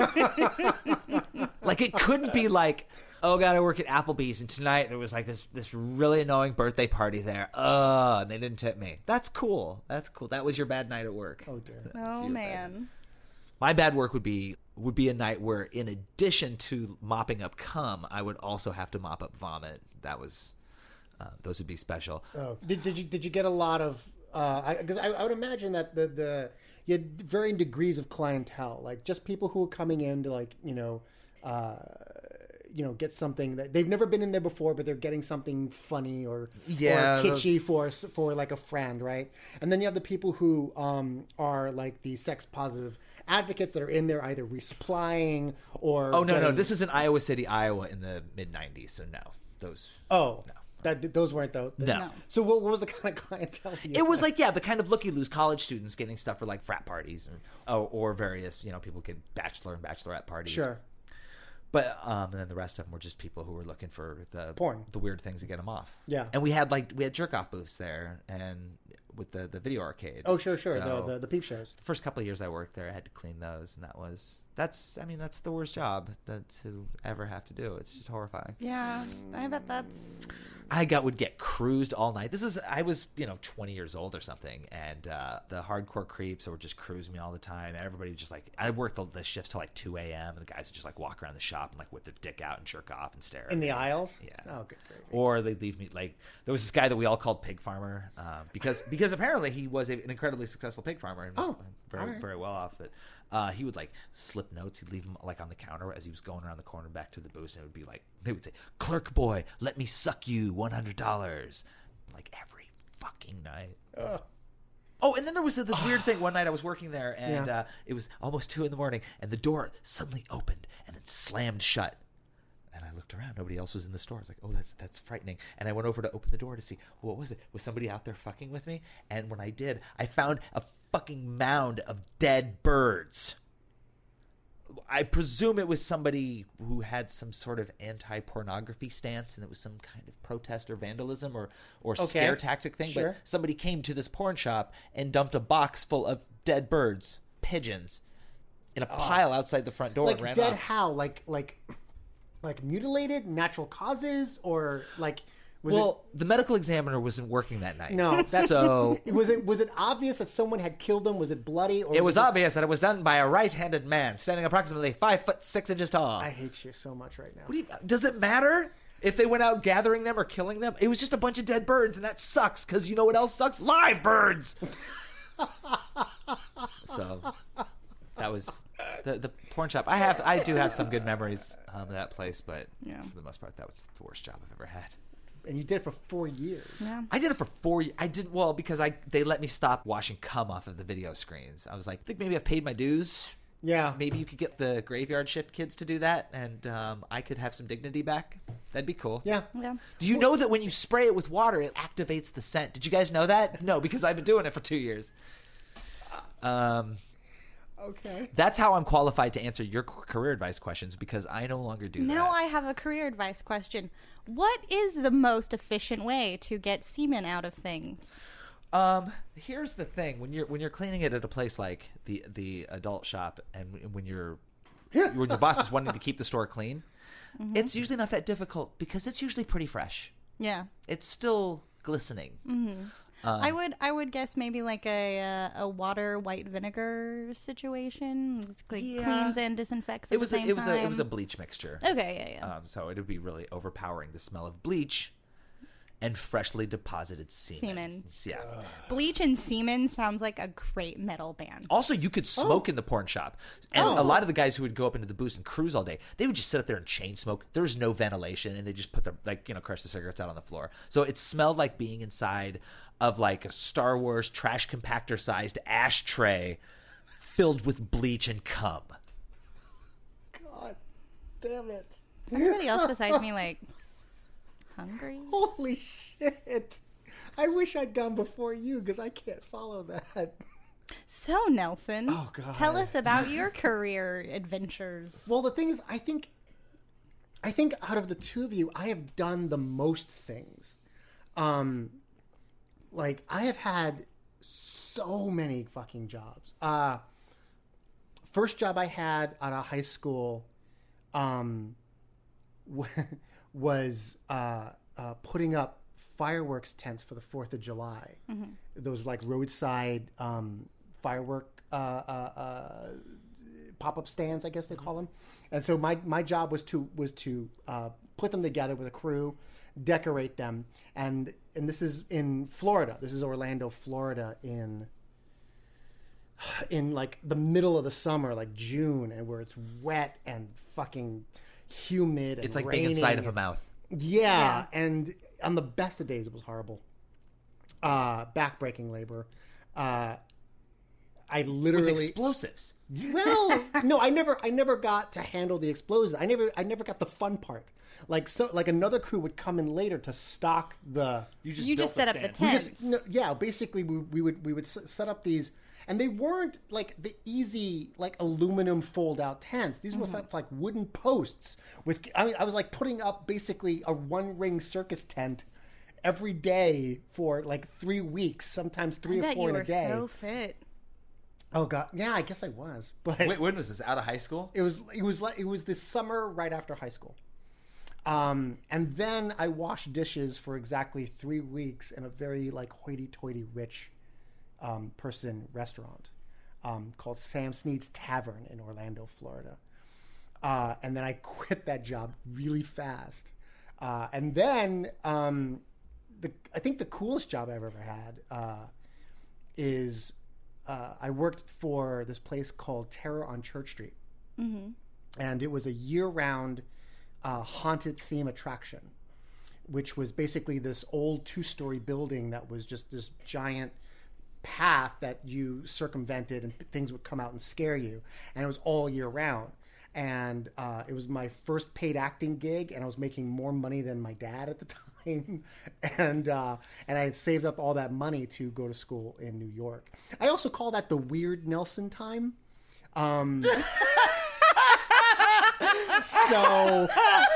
Like, it couldn't be like, oh god, I work at Applebee's and tonight there was like this this really annoying birthday party there. Uh, and they didn't tip me. That's cool. That's cool. That was your bad night at work. Oh dear. That's Oh your bad- man. My bad work would be would be a night where, in addition to mopping up cum, I would also have to mop up vomit. That was uh, those would be special. Oh, did, did you did you get a lot of? Because I, I, I would imagine that the the you had varying degrees of clientele, like just people who are coming in to like you know, uh, you know, get something that they've never been in there before, but they're getting something funny or Yeah, or kitschy for for like a friend, right? And then you have the people who um, are like the sex positive advocates that are in there either resupplying or Oh no, no, getting- this is in Iowa City, Iowa, in the mid nineties. So no, those. oh that those weren't those. No. So what, what was the kind of clientele? you It was had? like, yeah, the kind of looky-loos college students getting stuff for like frat parties and oh, or various, you know, people get bachelor and bachelorette parties. Sure. But um, and then the rest of them were just people who were looking for the Porn. the weird things to get them off. Yeah. And we had like we had jerk off booths there, and with the, the video arcade. Oh, sure, sure. So the, the the peep shows. the first couple of years I worked there, I had to clean those, and that was That's, I mean, that's the worst job that to ever have to do. It's just horrifying. Yeah, I bet that's... I got would get cruised all night. This is, I was, you know, twenty years old or something, and uh, the hardcore creeps would just cruise me all the time. And everybody just like, I worked the, the shifts till like two a.m. and the guys would just like walk around the shop and like whip their dick out and jerk off and stare at In me. the aisles? Yeah. Oh, good gravy. Or they'd leave me, like, there was this guy that we all called Pig Farmer um, because because apparently he was a, an incredibly successful pig farmer and was Oh, very, all right. very well off. But uh, he would like slip notes. He'd leave them like on the counter as he was going around the corner back to the booth, and it would be like, they would say, "Clerk boy, let me suck you one hundred dollars." Like every fucking night. Ugh. Oh, and then there was this weird thing. One night I was working there, and Yeah. uh, it was almost two in the morning, and the door suddenly opened and then slammed shut. And I looked around. Nobody else was in the store. I was like, oh, that's that's frightening. And I went over to open the door to see, what was it? Was somebody out there fucking with me? And when I did, I found a fucking mound of dead birds. I presume it was somebody who had some sort of anti-pornography stance, and it was some kind of protest or vandalism or, or Okay. scare tactic thing. Sure. But somebody came to this porn shop and dumped a box full of dead birds, pigeons, in a pile outside the front door Like and ran dead off. how? Like like like mutilated, natural causes, or like was Well, the medical examiner wasn't working that night. it no? That's, So was it was it obvious that someone had killed them? Was it bloody? Or it was just- obvious that it was done by a right-handed man standing approximately five foot six inches tall. I hate you so much right now. What do you, does it matter if they went out gathering them or killing them? It was just a bunch of dead birds, and that sucks because you know what else sucks? Live birds. So that was the the porn shop. I have I do have some good memories um, of that place, but Yeah. for the most part, that was the worst job I've ever had. And you did it for four years. Yeah. I did it for four years. I didn't, well, because I they let me stop washing cum off of the video screens. I was like, I think maybe I've paid my dues. Yeah. Maybe you could get the graveyard shift kids to do that, and um, I could have some dignity back. That'd be cool. Yeah. Yeah. Do you know that when you spray it with water, it activates the scent? Did you guys know that? No, because I've been doing it for two years. Um, Okay. that's how I'm qualified to answer your career advice questions, because I no longer do Now that. I have a career advice question. What is the most efficient way to get semen out of things? Um, here's the thing: when you're when you're cleaning it at a place like the the adult shop, and when you're when your boss is wanting to keep the store clean, Mm-hmm. it's usually not that difficult because it's usually pretty fresh. Yeah. It's still glistening. Mm-hmm. I would I would guess maybe like a uh, a water white vinegar situation. It's like Yeah. cleans and disinfects at It was the a, same it was time. a, it was a bleach mixture. Okay, yeah, yeah. Um, so it would be really overpowering the smell of bleach and freshly deposited semen. Semen. Yeah. Bleach and semen sounds like a great metal band. Also, you could smoke in the porn shop. And Oh. a lot of the guys who would go up into the booth and cruise all day, they would just sit up there and chain smoke. There was no ventilation, and they just put their, like, you know, crush the cigarettes out on the floor. So it smelled like being inside of, like, a Star Wars trash compactor-sized ashtray filled with bleach and cum. God damn it. Is everybody else besides me like hungry? Holy shit. I wish I'd gone before you because I can't follow that. So Nelson, Oh, God. tell us about your career adventures. Well, the thing is, I think, I think out of the two of you, I have done the most things. Um, like I have had so many fucking jobs. Uh, first job I had out of high school, um, was uh, uh, putting up fireworks tents for the Fourth of July. Those like roadside um, firework uh, uh, uh, pop-up stands, I guess they call them. And so my, my job was to was to uh, put them together with a crew, decorate them, and and this is in Florida. This is Orlando, Florida, in in like the middle of the summer, like June, and where it's wet and fucking humid. And It's like being inside of a raining. mouth. Yeah, and on the best of days, it was horrible. Uh, backbreaking labor. Uh, I With literally explosives. well, no, I never, I never got to handle the explosives. I never, I never got the fun part. Like so, like another crew would come in later to stock the. You just, You built just set up the stand. We tents. just, no, yeah, basically we, we would we would s- set up these, and they weren't like the easy like aluminum fold out tents. These were like, like wooden posts with. I mean, I was like putting up basically a one ring circus tent every day for like three weeks, sometimes three I or bet four you in were a day. so fit. Oh God, yeah, I guess I was. But Wait, when was this? Out of high school? it was it was like it was this summer right after high school. Um, and then I washed dishes for exactly three weeks in a very like hoity-toity rich um, person restaurant um, called Sam Snead's Tavern in Orlando, Florida. Uh, and then I quit that job really fast. Uh, and then um, the I think the coolest job I've ever had uh, is uh, I worked for this place called Terror on Church Street. Mm-hmm. And it was a year-round uh, haunted theme attraction, which was basically this old two-story building that was just this giant path that you circumvented and things would come out and scare you. And it was all year round. And uh, it was my first paid acting gig, and I was making more money than my dad at the time. and uh, and I had saved up all that money to go to school in New York. I also call that the Weird Nelson time. Um, so,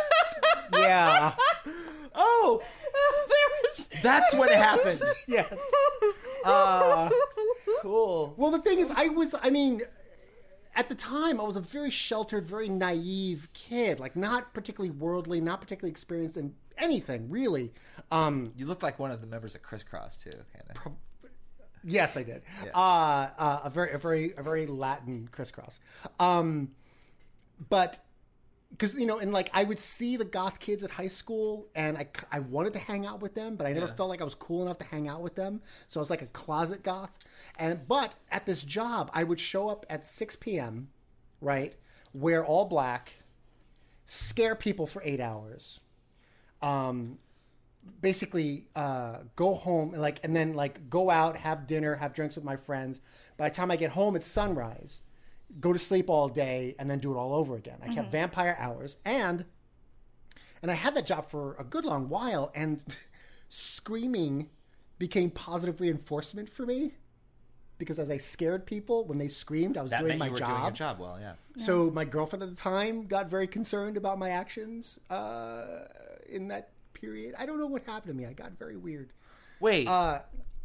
yeah. Oh, There was that's what happened. Yes. Uh, Cool. well, the thing is, I was, I mean... At the time, I was a very sheltered, very naive kid, like not particularly worldly, not particularly experienced in anything, really. Um, You look like one of the members of Crisscross too, kind of. yes, I did. Yeah. Uh, uh, a very, a very, a very Latin crisscross. Um, but because you know, and like I would see the goth kids at high school, and I, I wanted to hang out with them, but I never Yeah. felt like I was cool enough to hang out with them. So I was like a closet goth. And but at this job, I would show up at six p.m., right, wear all black, scare people for eight hours, um, basically uh, go home and like, and then like go out, have dinner, have drinks with my friends. By the time I get home, it's sunrise. Go to sleep all day, and then do it all over again. I kept vampire hours, and and I had that job for a good long while, and screaming became positive reinforcement for me. Because as I scared people when they screamed, I was That doing meant my you were job. doing your job well, yeah. So my girlfriend at the time got very concerned about my actions uh, in that period. I don't know what happened to me. I got very weird. Wait, Uh,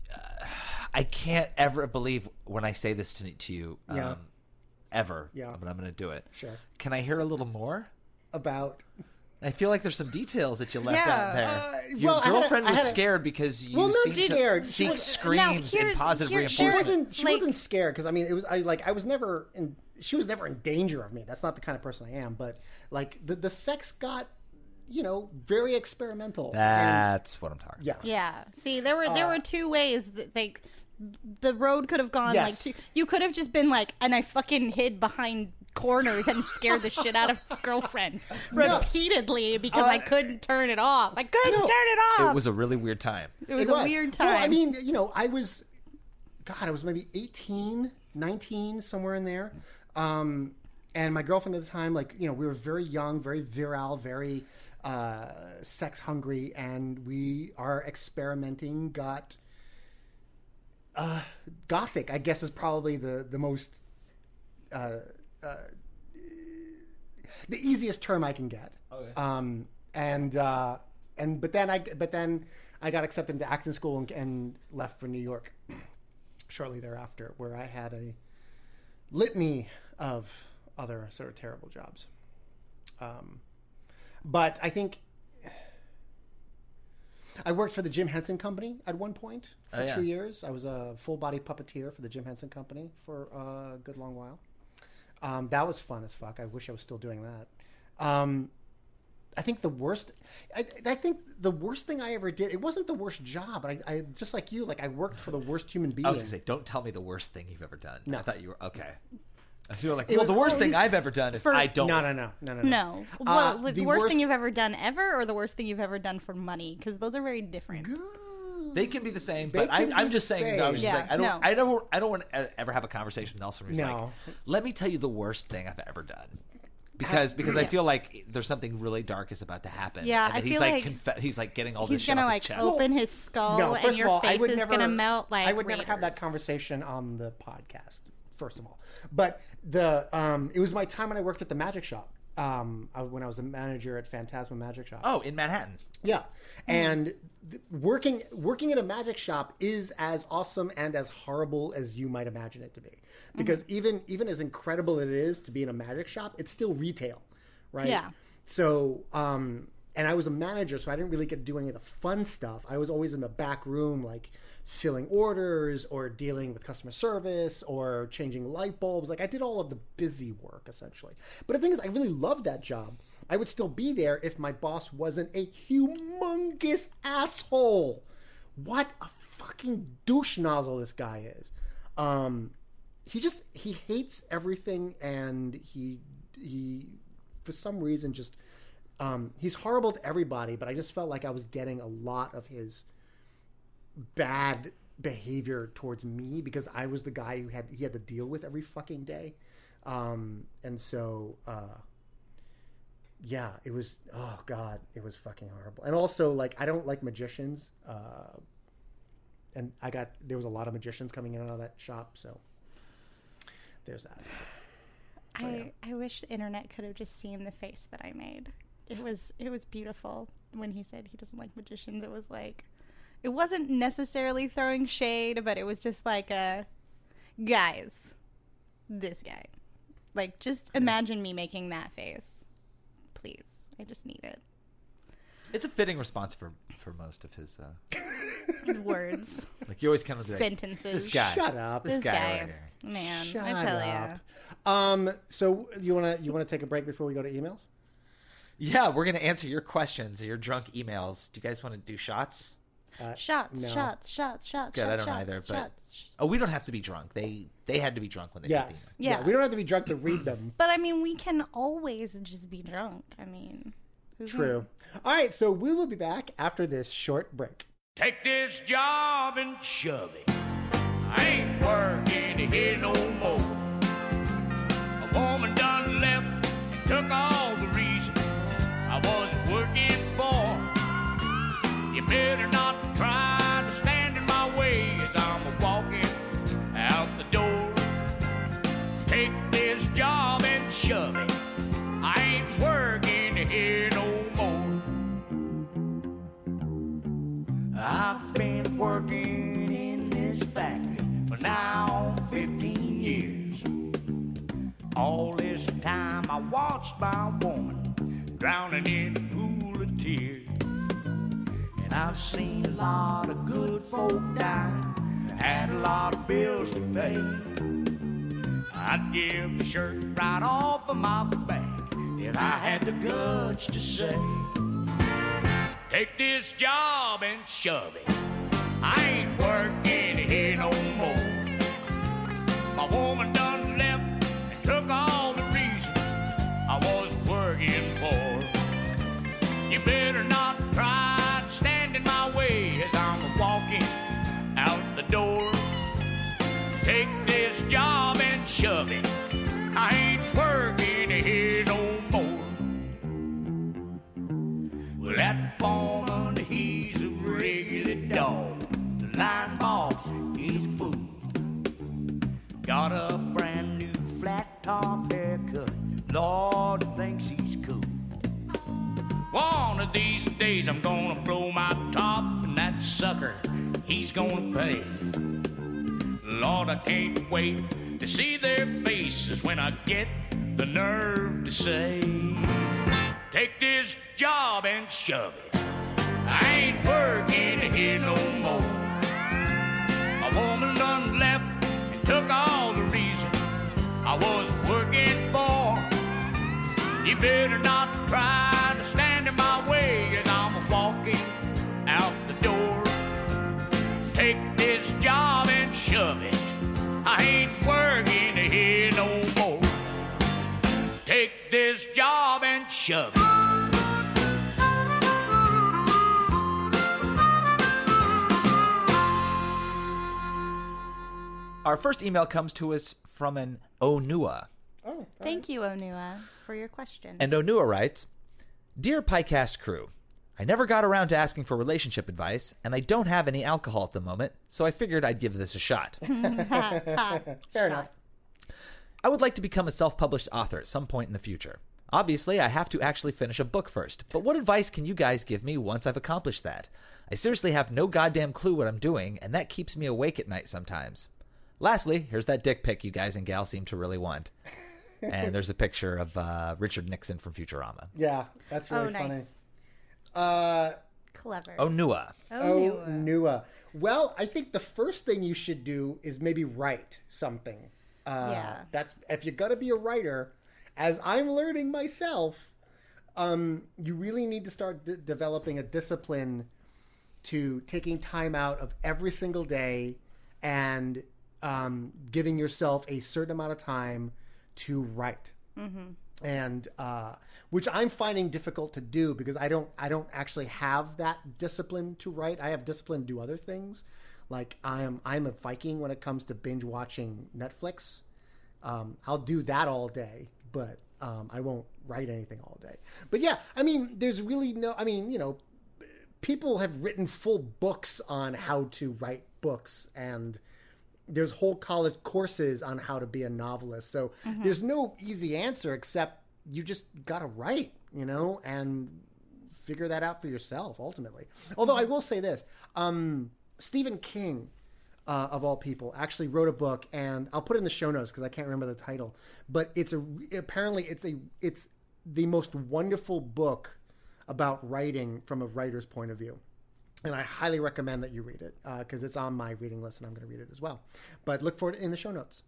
I can't ever believe when I say this to, to you. Um, Yeah. Ever. Yeah. But I'm going to do it. Sure. Can I hear a little more? about I feel like there's some details that you left Yeah. out there. Uh, Your well, I had a- girlfriend I was had a- scared because you Well, not seemed scared. to She seek was- screams Now, and here's- positive here- she reinforcement. wasn't she Like- wasn't scared because I mean it was I like I was never in she was never in danger of me. That's not the kind of person I am. But like the the sex got you know very experimental. And, That's what I'm talking yeah. about. Yeah. See, there were there were two ways that they the road could have gone Yes. like two, you could have just been like, and I fucking hid behind corners and scared the shit out of my girlfriend repeatedly because I couldn't turn it off. I couldn't No. turn it off. It was a really weird time. It was It a weird time. Well, I mean, you know, I was, God, I was maybe eighteen, nineteen, somewhere in there. Um, and my girlfriend at the time, like, you know, we were very young, very virile, very uh, sex hungry, and we are experimenting, got uh, gothic, I guess is probably the, the most, uh, uh, the easiest term I can get. Okay. Um, and uh, and but then I but then I got accepted into acting school and, and left for New York shortly thereafter, where I had a litany of other sort of terrible jobs. Um, but I think I worked for the Jim Henson Company at one point for Oh, yeah. two years. I was a full body puppeteer for the Jim Henson Company for a good long while. Um, that was fun as fuck. I wish I was still doing that. Um, I think the worst, I, I think the worst thing I ever did, it wasn't the worst job, but I, I just like you, like I worked for the worst human being. I was going to say, don't tell me the worst thing you've ever done. No. I thought you were, okay. I feel like, It well, was the worst already- thing I've ever done is For- I don't. no, no, no, no, no, no. Uh, Well, the, the worst, worst- thing you've ever done ever, or the worst thing you've ever done for money? Because those are very different. They can be the same, They but I, can I'm be just the saying. I was just same. like, I don't, Yeah, no. I don't, I don't want to ever have a conversation with Nelson. Where he's No. like, let me tell you the worst thing I've ever done, because because I feel like there's something really dark is about to happen. Yeah, and that I he's feel like, like conf- he's like getting all He's this shit gonna off like his chest. open his skull, No, and first your of all, I face would is never, gonna melt like I would never have that Raiders. conversation on the podcast, first of all. But the um, it was my time when I worked at the magic shop. um, I, when I was a manager at Phantasma Magic Shop. Oh, in Manhattan. Yeah, and th- working working at a magic shop is as awesome and as horrible as you might imagine it to be. Because mm-hmm. even even as incredible it is to be in a magic shop, it's still retail, right? Yeah. So, um, and I was a manager, so I didn't really get to do any of the fun stuff. I was always in the back room, like filling orders or dealing with customer service or changing light bulbs. Like I did all of the busy work essentially. But the thing is, I really loved that job. I would still be there if my boss wasn't a humongous asshole. What a fucking douche nozzle this guy is. Um, he just, he hates everything, and he, he, for some reason just, um, he's horrible to everybody, but I just felt like I was getting a lot of his bad behavior towards me because I was the guy who had, he had to deal with every fucking day. Um, and so, uh, yeah, it was, oh God, it was fucking horrible. And also, like, I don't like magicians. Uh, and I got, there was a lot of magicians coming in and out of that shop. So there's that. So, I, yeah. I wish the internet could have just seen the face that I made. It was, it was beautiful when he said he doesn't like magicians. It was like, it wasn't necessarily throwing shade, but it was just like a, guys, this guy. Like, just imagine me making that face. Please. I just need it. It's a fitting response for, for most of his uh... words. Like you always kind of like, sentences. This guy. Shut up. This, This guy, guy. right here. Man, Shut I tell up. you. Um, so you want to, you want to take a break before we go to emails? Yeah, we're gonna answer your questions, your drunk emails. Do you guys want to do shots? Uh, Shots, no. shots, shots, shots, Good, shots, I don't shots, either. But shots. oh, we don't have to be drunk. They they had to be drunk when they Yes. said Yeah. Yeah. We don't have to be drunk to read them. But I mean, we can always just be drunk. I mean, who's True. All right. So we will be back after this short break. Take this job and shove it. I ain't working here no more. A woman done left and took all the reason I was working for. You better not try to stand in my way as I'm walking out the door. Take this job and shove it. I ain't working here no more. I've been working in this factory for now fifteen years. All this time I watched my woman drowning in a pool of tears. And I've seen a lot of good folk die, had a lot of bills to pay. I'd give the shirt right off of my back if I had the guts to say, take this job and shove it. I ain't working here no more. My woman done left and took all the reason I was working for. You better not try to stand in my way as I'm walking out the door. Take this job and shove it. I ain't working here no more. Well, that foreman, he's a regular dog. The line boss, he's a fool. Got a brand new flat top haircut. Lord, he thinks he's cool. One of these days I'm gonna blow my top, and that sucker, he's gonna pay. Lord, I can't wait to see their faces when I get the nerve to say, take this job and shove it. I ain't working here no more. A woman done left and took all the reason I was working for. You better not try to stand in my way as I'm walking out the door. Take this job and shove it. I ain't working here no more. Take this job and shove it. Our first email comes to us from an Onua. Oh, Thank you, Onua, for your question. And Onua writes, Dear Piecast crew, I never got around to asking for relationship advice, and I don't have any alcohol at the moment, so I figured I'd give this a shot. fair enough. I would like to become a self-published author at some point in the future. Obviously, I have to actually finish a book first, but what advice can you guys give me once I've accomplished that? I seriously have no goddamn clue what I'm doing, and that keeps me awake at night sometimes. Lastly, here's that dick pic you guys and gals seem to really want. And there's a picture of uh, Richard Nixon from Futurama. Yeah, that's really Oh, nice. funny. Uh, Clever. Onua. oh, Nua. Well, I think the first thing you should do is maybe write something. Uh, Yeah. That's if you're gonna be a writer, as I'm learning myself, um, you really need to start d- developing a discipline to taking time out of every single day and um, giving yourself a certain amount of time to write. Mm-hmm. And uh, which I'm finding difficult to do because I don't I don't actually have that discipline to write. I have discipline to do other things, like I am I'm a Viking when it comes to binge watching Netflix. Um, I'll do that all day, but um, I won't write anything all day. But yeah, I mean, there's really no. I mean, you know, people have written full books on how to write books and. There's whole college courses on how to be a novelist. So Mm-hmm. there's no easy answer except you just got to write, you know, and figure that out for yourself ultimately. Although I will say this, um, Stephen King, uh, of all people, actually wrote a book, and I'll put it in the show notes because I can't remember the title, but it's a, apparently it's a, it's the most wonderful book about writing from a writer's point of view. And I highly recommend that you read it because uh, it's on my reading list and I'm going to read it as well. But look for it in the show notes.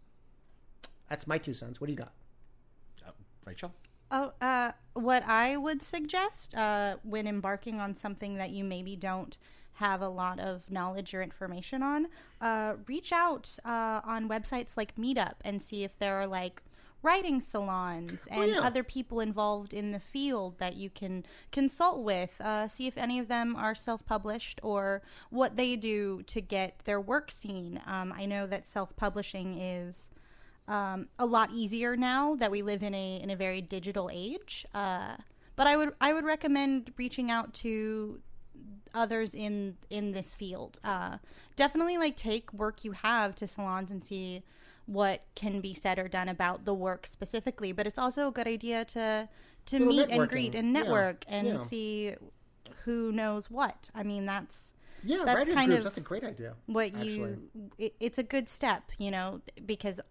That's my two cents. What do you got? Uh, Rachel? Oh, uh, what I would suggest uh, when embarking on something that you maybe don't have a lot of knowledge or information on, uh, reach out uh, on websites like Meetup and see if there are like writing salons and Oh, yeah. other people involved in the field that you can consult with. Uh, see if any of them are self-published or what they do to get their work seen. Um, I know that self-publishing is um, a lot easier now that we live in a in a very digital age. Uh, but I would I would recommend reaching out to others in in this field. Uh, definitely, like take work you have to salons and see what can be said or done about the work specifically, but it's also a good idea to to Little meet and networking. greet and Yeah. network and Yeah. see who knows what. I mean, that's Yeah, that's writers kind groups. of That's a great idea. what actually. you. It, it's a good step, you know, because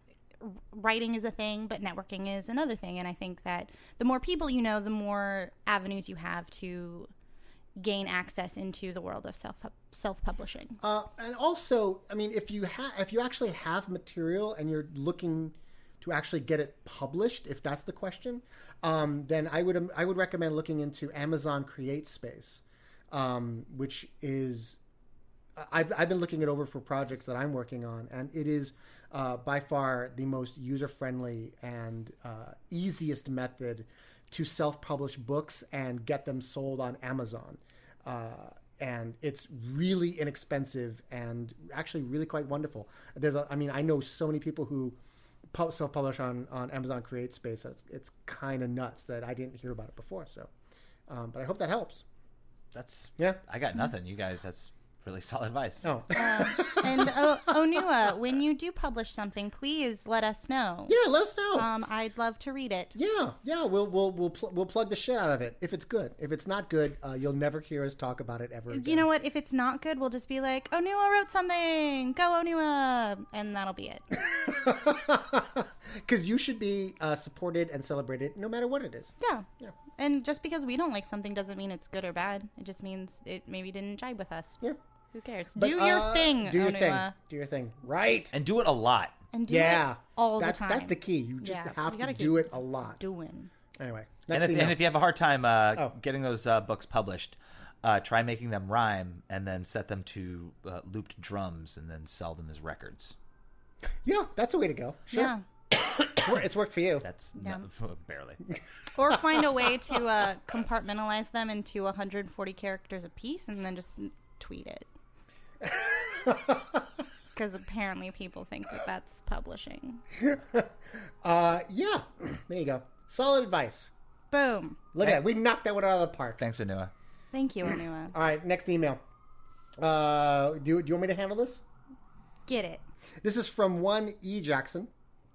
writing is a thing, but networking is another thing, and I think that the more people you know, the more avenues you have to gain access into the world of self self publishing. Uh, and also, I mean, if you have, if you actually have material and you're looking to actually get it published, if that's the question, um, then I would um, I would recommend looking into Amazon Create Space, um, which is I've I've been looking it over for projects that I'm working on, and it is uh, by far the most user friendly and uh, easiest method to self-publish books and get them sold on Amazon. Uh, and it's really inexpensive and actually really quite wonderful. There's a, I mean, I know so many people who pu- self-publish on, on Amazon Create Space. It's, it's kind of nuts that I didn't hear about it before. So, um, but I hope that helps. That's Yeah. I got nothing. You guys, that's really solid advice. Oh, And oh, Onua, when you do publish something, please let us know. yeah. Let us know. Um, I'd love to read it. Yeah, yeah, we'll we'll we'll pl- we'll plug the shit out of it if it's good. If it's not good, uh, you'll never hear us talk about it ever again. You know what? If it's not good, we'll just be like, Onua wrote something. Go, Onua. And that'll be it. Because you should be uh, supported and celebrated no matter what it is. Yeah. Yeah. And just because we don't like something doesn't mean it's good or bad. It just means it maybe didn't jibe with us. Yeah. Who cares? But, do your uh, thing, Do your Onua. thing. Do your thing. Right. And do it a lot. And do yeah. it all that's the time. that's the key. You just Yeah, have you to gotta do keep it a lot. Doing. Anyway. And Next if, email. and if you have a hard time uh, Oh. getting those uh, books published, uh, try making them rhyme and then set them to uh, looped drums and then sell them as records. yeah, that's a way to go. Sure. Yeah. It's, wor- it's worked for you. That's Yeah. not, barely. Or find a way to uh, compartmentalize them into one hundred forty characters a piece and then just tweet it. Because apparently people think that that's publishing. Uh, yeah. There you go. Solid advice. Boom. Look at that. We knocked that one out of the park. Thanks, Anua. Thank you, Onua. All right. Next email. Uh, do, do you want me to handle this? Get it. This is from one E. Jackson.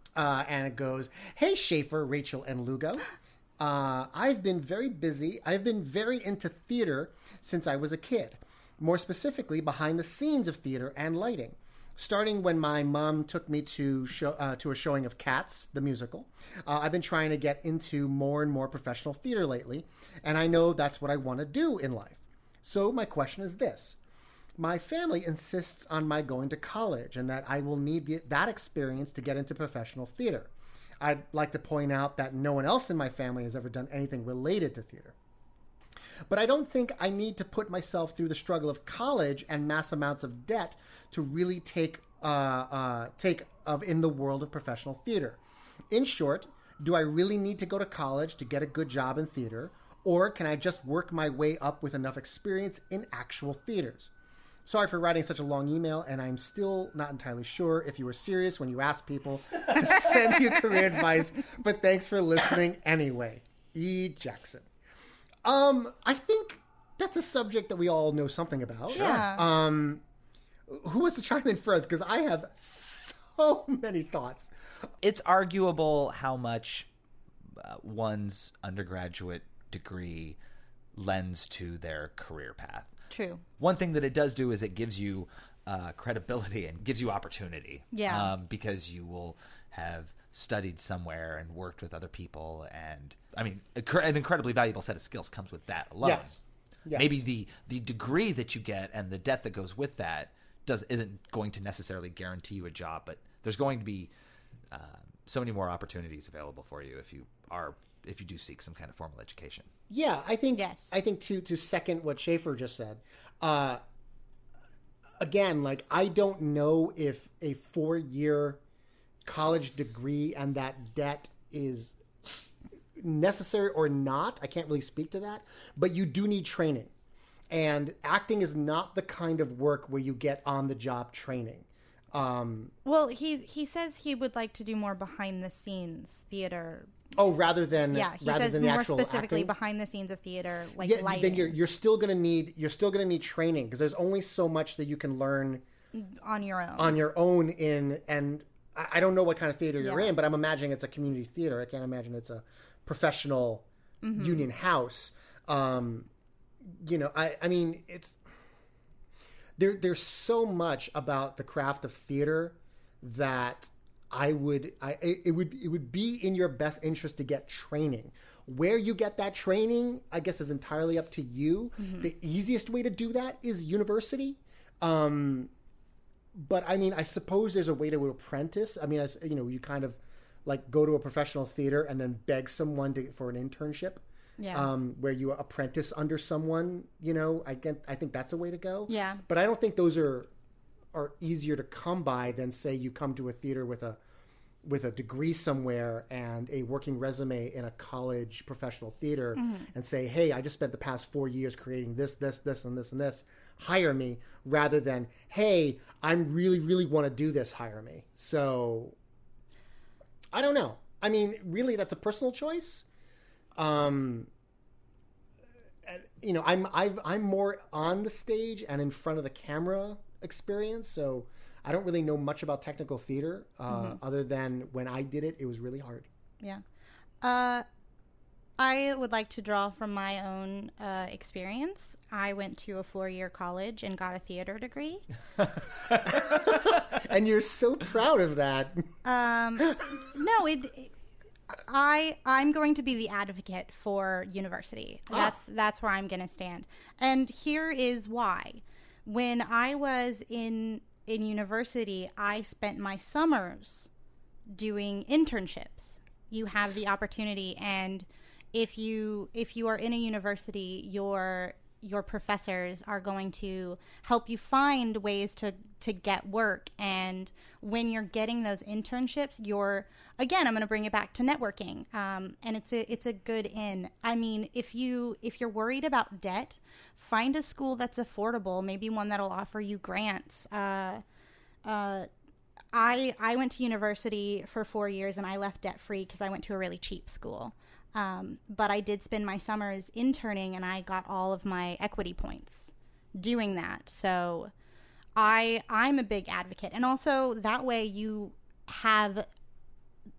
Uh, and it goes, "Hey, Schaefer, Rachel, and Lugo. Uh, I've been very busy. I've been very into theater since I was a kid. More specifically, behind the scenes of theater and lighting. Starting when my mom took me to show, uh, to a showing of Cats, the musical. Uh, I've been trying to get into more and more professional theater lately, and I know that's what I want to do in life. So my question is this. My family insists on my going to college and that I will need the, that experience to get into professional theater. I'd like to point out that no one else in my family has ever done anything related to theater. But I don't think I need to put myself through the struggle of college and mass amounts of debt to really take uh, uh, take of in the world of professional theater. In short, do I really need to go to college to get a good job in theater, or can I just work my way up with enough experience in actual theaters? Sorry for writing such a long email, and I'm still not entirely sure if you were serious when you asked people to send you career advice, but thanks for listening anyway. E. Jackson." Um, I think that's a subject that we all know something about. Yeah. Um, who wants to chime in first? Because I have so many thoughts. It's arguable how much uh, one's undergraduate degree lends to their career path. True. One thing that it does do is it gives you uh, credibility and gives you opportunity. Yeah. Um, because you will have studied somewhere and worked with other people, and I mean, an incredibly valuable set of skills comes with that alone. Yes. Yes. Maybe the the degree that you get and the debt that goes with that does isn't going to necessarily guarantee you a job, but there's going to be uh, so many more opportunities available for you if you are if you do seek some kind of formal education. Yeah, I think Yes. I think to to second what Schaefer just said. Uh, again, like I don't know if a four year college degree and that debt is necessary or not. I can't really speak to that, but you do need training. And acting is not the kind of work where you get on the job training. Um, Well, he he says he would like to do more behind the scenes theater. oh, rather than Yeah, he rather says than the more actual specifically acting? behind the scenes of theater, like Yeah, lighting then you're you're still gonna need you're still gonna need training because there's only so much that you can learn on your own. on your own in and I I don't know what kind of theater you're Yeah. in, but I'm imagining it's a community theater. I can't imagine it's a professional Mm-hmm. union house. Um, you know, I, I mean, it's there. There's so much about the craft of theater that I would, I it it would, it would be in your best interest to get training. Where you get that training, I guess, is entirely up to you. Mm-hmm. The easiest way to do that is university. Um, but I mean, I suppose there's a way to apprentice. I mean, as you know, you kind of like go to a professional theater and then beg someone to, for an internship. Yeah. Um, where you apprentice under someone, you know, I get, I think that's a way to go. Yeah. But I don't think those are are easier to come by than say you come to a theater with a with a degree somewhere and a working resume in a college professional theater Mm-hmm. and say, hey, I just spent the past four years creating this, this, this, and this, and this. Hire me, rather than, hey, I really, really want to do this. Hire me. So I don't know. I mean, really, that's a personal choice. Um, and, you know, I'm I've, I'm more on the stage and in front of the camera experience, so I don't really know much about technical theater, uh, Mm-hmm. other than when I did it, it was really hard. Yeah. Uh, I would like to draw from my own uh, experience. I went to a four-year college and got a theater degree. And you're so proud of that. Um, no, it, it- I I'm going to be the advocate for university. That's that's where I'm going to stand. And here is why. When I was in in university, I spent my summers doing internships. You have the opportunity, and if you if you are in a university, your your professors are going to help you find ways to to get work. And when you're getting those internships, you're again I'm going to bring it back to networking, um, and it's a it's a good in. I mean, if you if you're worried about debt, find a school that's affordable, maybe one that'll offer you grants. Uh, uh, I I went to university for four years and I left debt free because I went to a really cheap school. Um, but I did spend my summers interning and I got all of my equity points doing that. So I I'm a big advocate, and also that way you have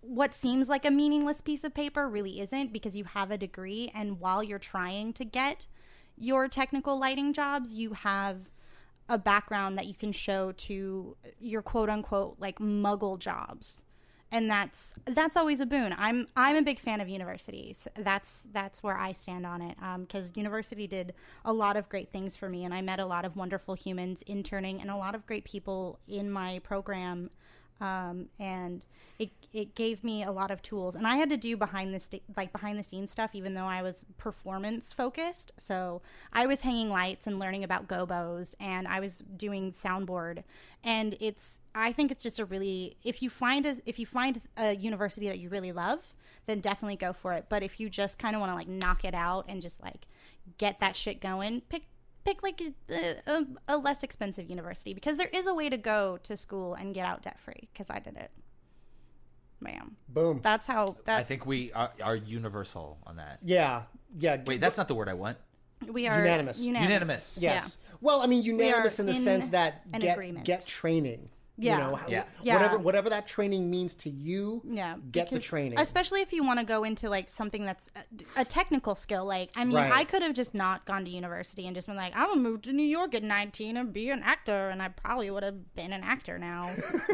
what seems like a meaningless piece of paper really isn't, because you have a degree, and while you're trying to get your technical lighting jobs, you have a background that you can show to your quote unquote like muggle jobs. And that's that's always a boon. I'm I'm a big fan of universities. That's that's where I stand on it, because um, university did a lot of great things for me, and I met a lot of wonderful humans interning, and a lot of great people in my program, um, and it it gave me a lot of tools. And I had to do behind the sta- like behind the scenes stuff, even though I was performance focused. So I was hanging lights and learning about gobos, and I was doing soundboard. And it's I think it's just a really if you find a if you find a university that you really love, then definitely go for it. But if you just kind of want to like knock it out and just like get that shit going, pick pick like a, a, a less expensive university, because there is a way to go to school and get out debt free, because I did it. Bam. Boom. That's how that's I think we are, are universal on that. Yeah. Yeah. Wait, that's not the word I want. we are Unanimous. Unanimous. Unanimous. Yes. Well, I mean, unanimous are in the in sense that an get agreement. get training. Yeah. You know, Yeah. Yeah. whatever whatever that training means to you. Yeah, Get the because- training. especially if you want to go into like something that's a, a technical skill. Like, I mean, Right. I could have just not gone to university and just been like, I'm gonna move to New York at nineteen and be an actor, and I probably would have been an actor now.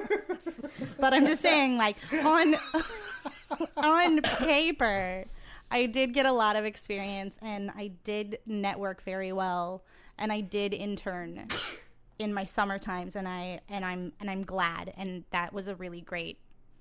But I'm just saying, like on on paper, I did get a lot of experience, and I did network very well, and I did intern in my summer times, and I and I'm and I'm glad, and that was a really great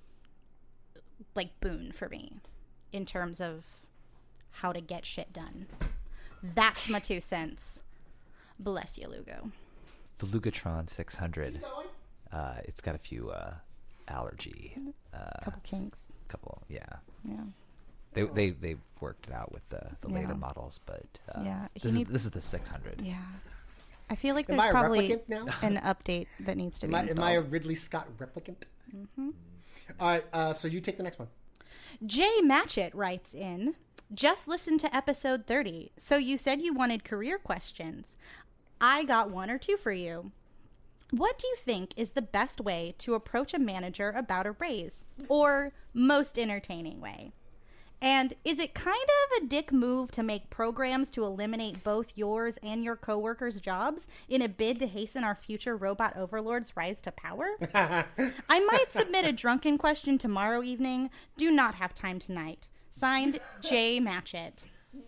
like boon for me in terms of how to get shit done. That's my two cents. Bless you, Lugo. The Lugatron six hundred. Uh, it's got a few uh, allergy. Uh, Couple kinks. couple, yeah. Yeah. They they they worked it out with the the Yeah. later models, but uh, Yeah, he this is need- this is the six hundred. Yeah. I feel like Am there's I a probably replicant now? an update that needs to be Am I, am installed. I a Ridley Scott replicant? Mm-hmm. All right. Uh, so you take the next one. Jay Matchett writes in, just listened to episode thirty. So you said you wanted career questions. I got one or two for you. What do you think is the best way to approach a manager about a raise, or most entertaining way? And is it kind of a dick move to make programs to eliminate both yours and your coworkers' jobs in a bid to hasten our future robot overlords' rise to power? I might submit a drunken question tomorrow evening. Do not have time tonight. Signed, Jay Matchett.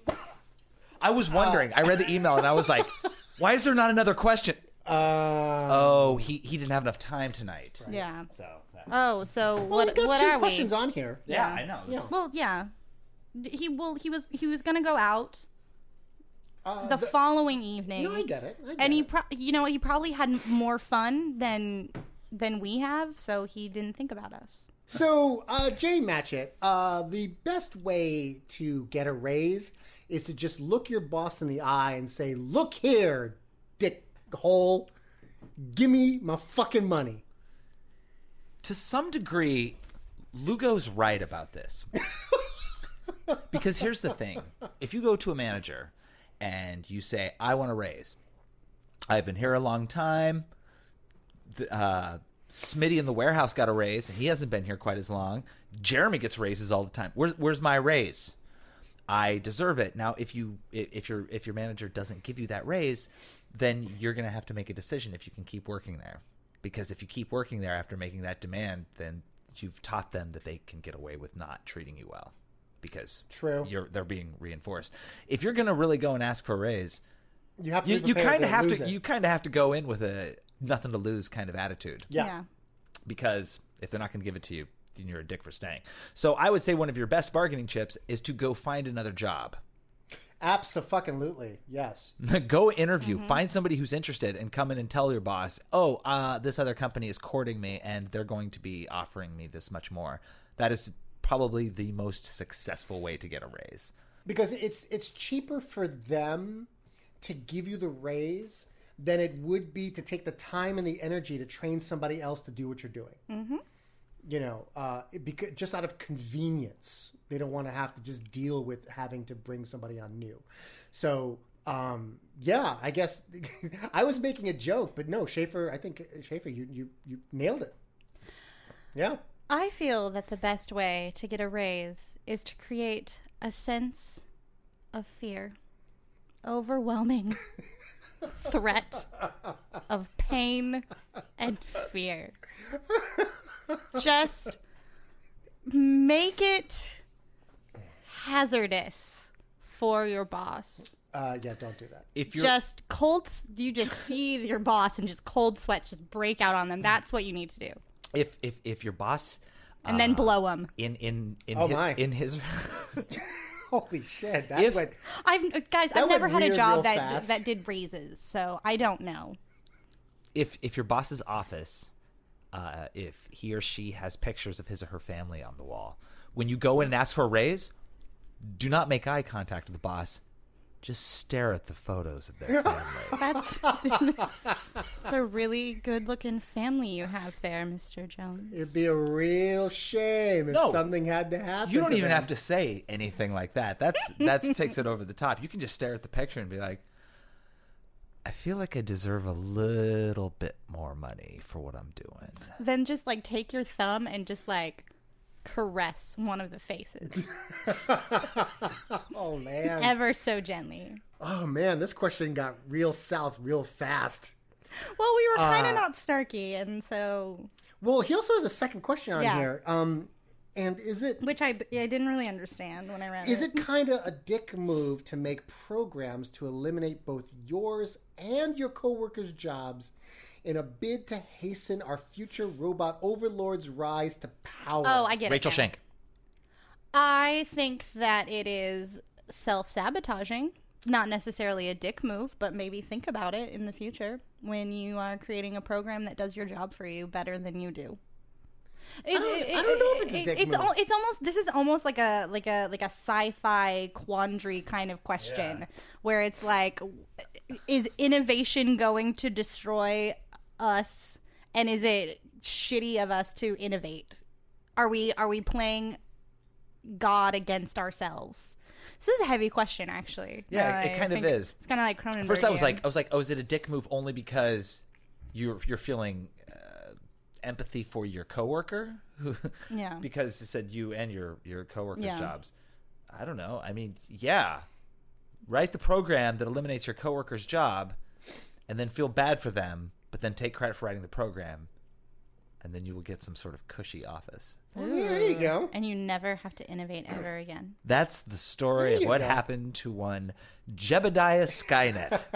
I was wondering. I read the email and I was like, why is there not another question? Uh, Oh, he he didn't have enough time tonight. Yeah. So that- Oh, so well, what? he's got What two are we? questions on here. yeah, I know. Yeah. Well, yeah. D- He will. He was. He was gonna go out Uh, the, following evening. No, I get it. I get and he, it. pro- you know, he probably had more fun than than we have, so he didn't think about us. So, uh, Jay Matchett, uh, the best way to get a raise is to just look your boss in the eye and say, "Look here, dick hole, give me my fucking money." To some degree, Lugo's right about this. Because here's the thing. If you go to a manager and you say, I want a raise. I've been here a long time. The, uh, Smitty in the warehouse got a raise, and he hasn't been here quite as long. Jeremy gets raises all the time. Where's, where's my raise? I deserve it. Now, if you if your if your manager doesn't give you that raise, then you're going to have to make a decision if you can keep working there. Because if you keep working there after making that demand, then you've taught them that they can get away with not treating you well. Because True. you're they're being reinforced. If you're going to really go and ask for a raise, You have to. you, be you prepared kind of have lose to it. you kind of have to go in with a nothing to lose kind of attitude. Yeah. Because if they're not going to give it to you, then you're a dick for staying. So I would say one of your best bargaining chips is to go find another job. Abso-fucking-lutely. Yes. Go interview, find somebody who's interested, and come in and tell your boss, oh, uh, this other company is courting me, and they're going to be offering me this much more. That is probably the most successful way to get a raise. Because it's it's cheaper for them to give you the raise than it would be to take the time and the energy to train somebody else to do what you're doing. Mm-hmm. You know, uh, it because, just out of convenience, they don't want to have to just deal with having to bring somebody on new. So, um, yeah, I guess I was making a joke, but no, Schaefer, I think Schaefer, you you you nailed it. Yeah. I feel that the best way to get a raise is to create a sense of fear. Overwhelming threat of pain and fear. Just make it hazardous for your boss. Uh, yeah, don't do that. If you're Just cold, you just see your boss and just cold sweats just break out on them. That's what you need to do. if if if your boss And then blow them. in in in Oh, his, my. in his Holy shit! That If- went. I've guys, That I've never went had a weird job real that fast. that did raises, so I don't know. if if your boss's office, uh, if he or she has pictures of his or her family on the wall, when you go in and ask for a raise, do not make eye contact with the boss. Just stare at the photos of their family. That's it's a really good-looking family you have there, Mister Jones. It'd be a real shame if No. something had to happen. You don't to even them. have to say anything like that. That's that takes it over the top. You can just stare at the picture and be like, I feel like I deserve a little bit more money for what I'm doing. Then just like take your thumb and just like caress one of the faces Oh man. ever so gently. Oh man, this question got real south real fast. Well, we were kind of Uh, not snarky, and so Well, he also has a second question on Yeah. here. Um, and is it which I I didn't really understand when I read is it. it kind of a dick move to make programs to eliminate both yours and your coworkers' jobs in a bid to hasten our future robot overlords' rise to power? Oh, I get Rachel it. now. Schenk. I think that it is self-sabotaging. Not necessarily a dick move, but maybe think about it in the future when you are creating a program that does your job for you better than you do. It, I don't- I don't know if it's a dick it's move. al- it's almost this is almost like a like a like a sci-fi quandary kind of question where it's like, is innovation going to destroy us, and is it shitty of us to innovate? Are we are we playing God against ourselves? This is a heavy question, actually. Yeah, now it that I kind of think is. It's kind of like Cronenberg. First, I was like, I was like, oh, is it a dick move only because you're you're feeling uh, empathy for your coworker? Who, Yeah. because it said you and your your coworkers' Yeah. jobs. I don't know. I mean, yeah, write the program that eliminates your coworker's job, and then feel bad for them, but then take credit for writing the program, and then you will get some sort of cushy office. Oh, yeah, there you go. and you never have to innovate ever again. That's the story There of you what go. happened to one Jebediah Skynet.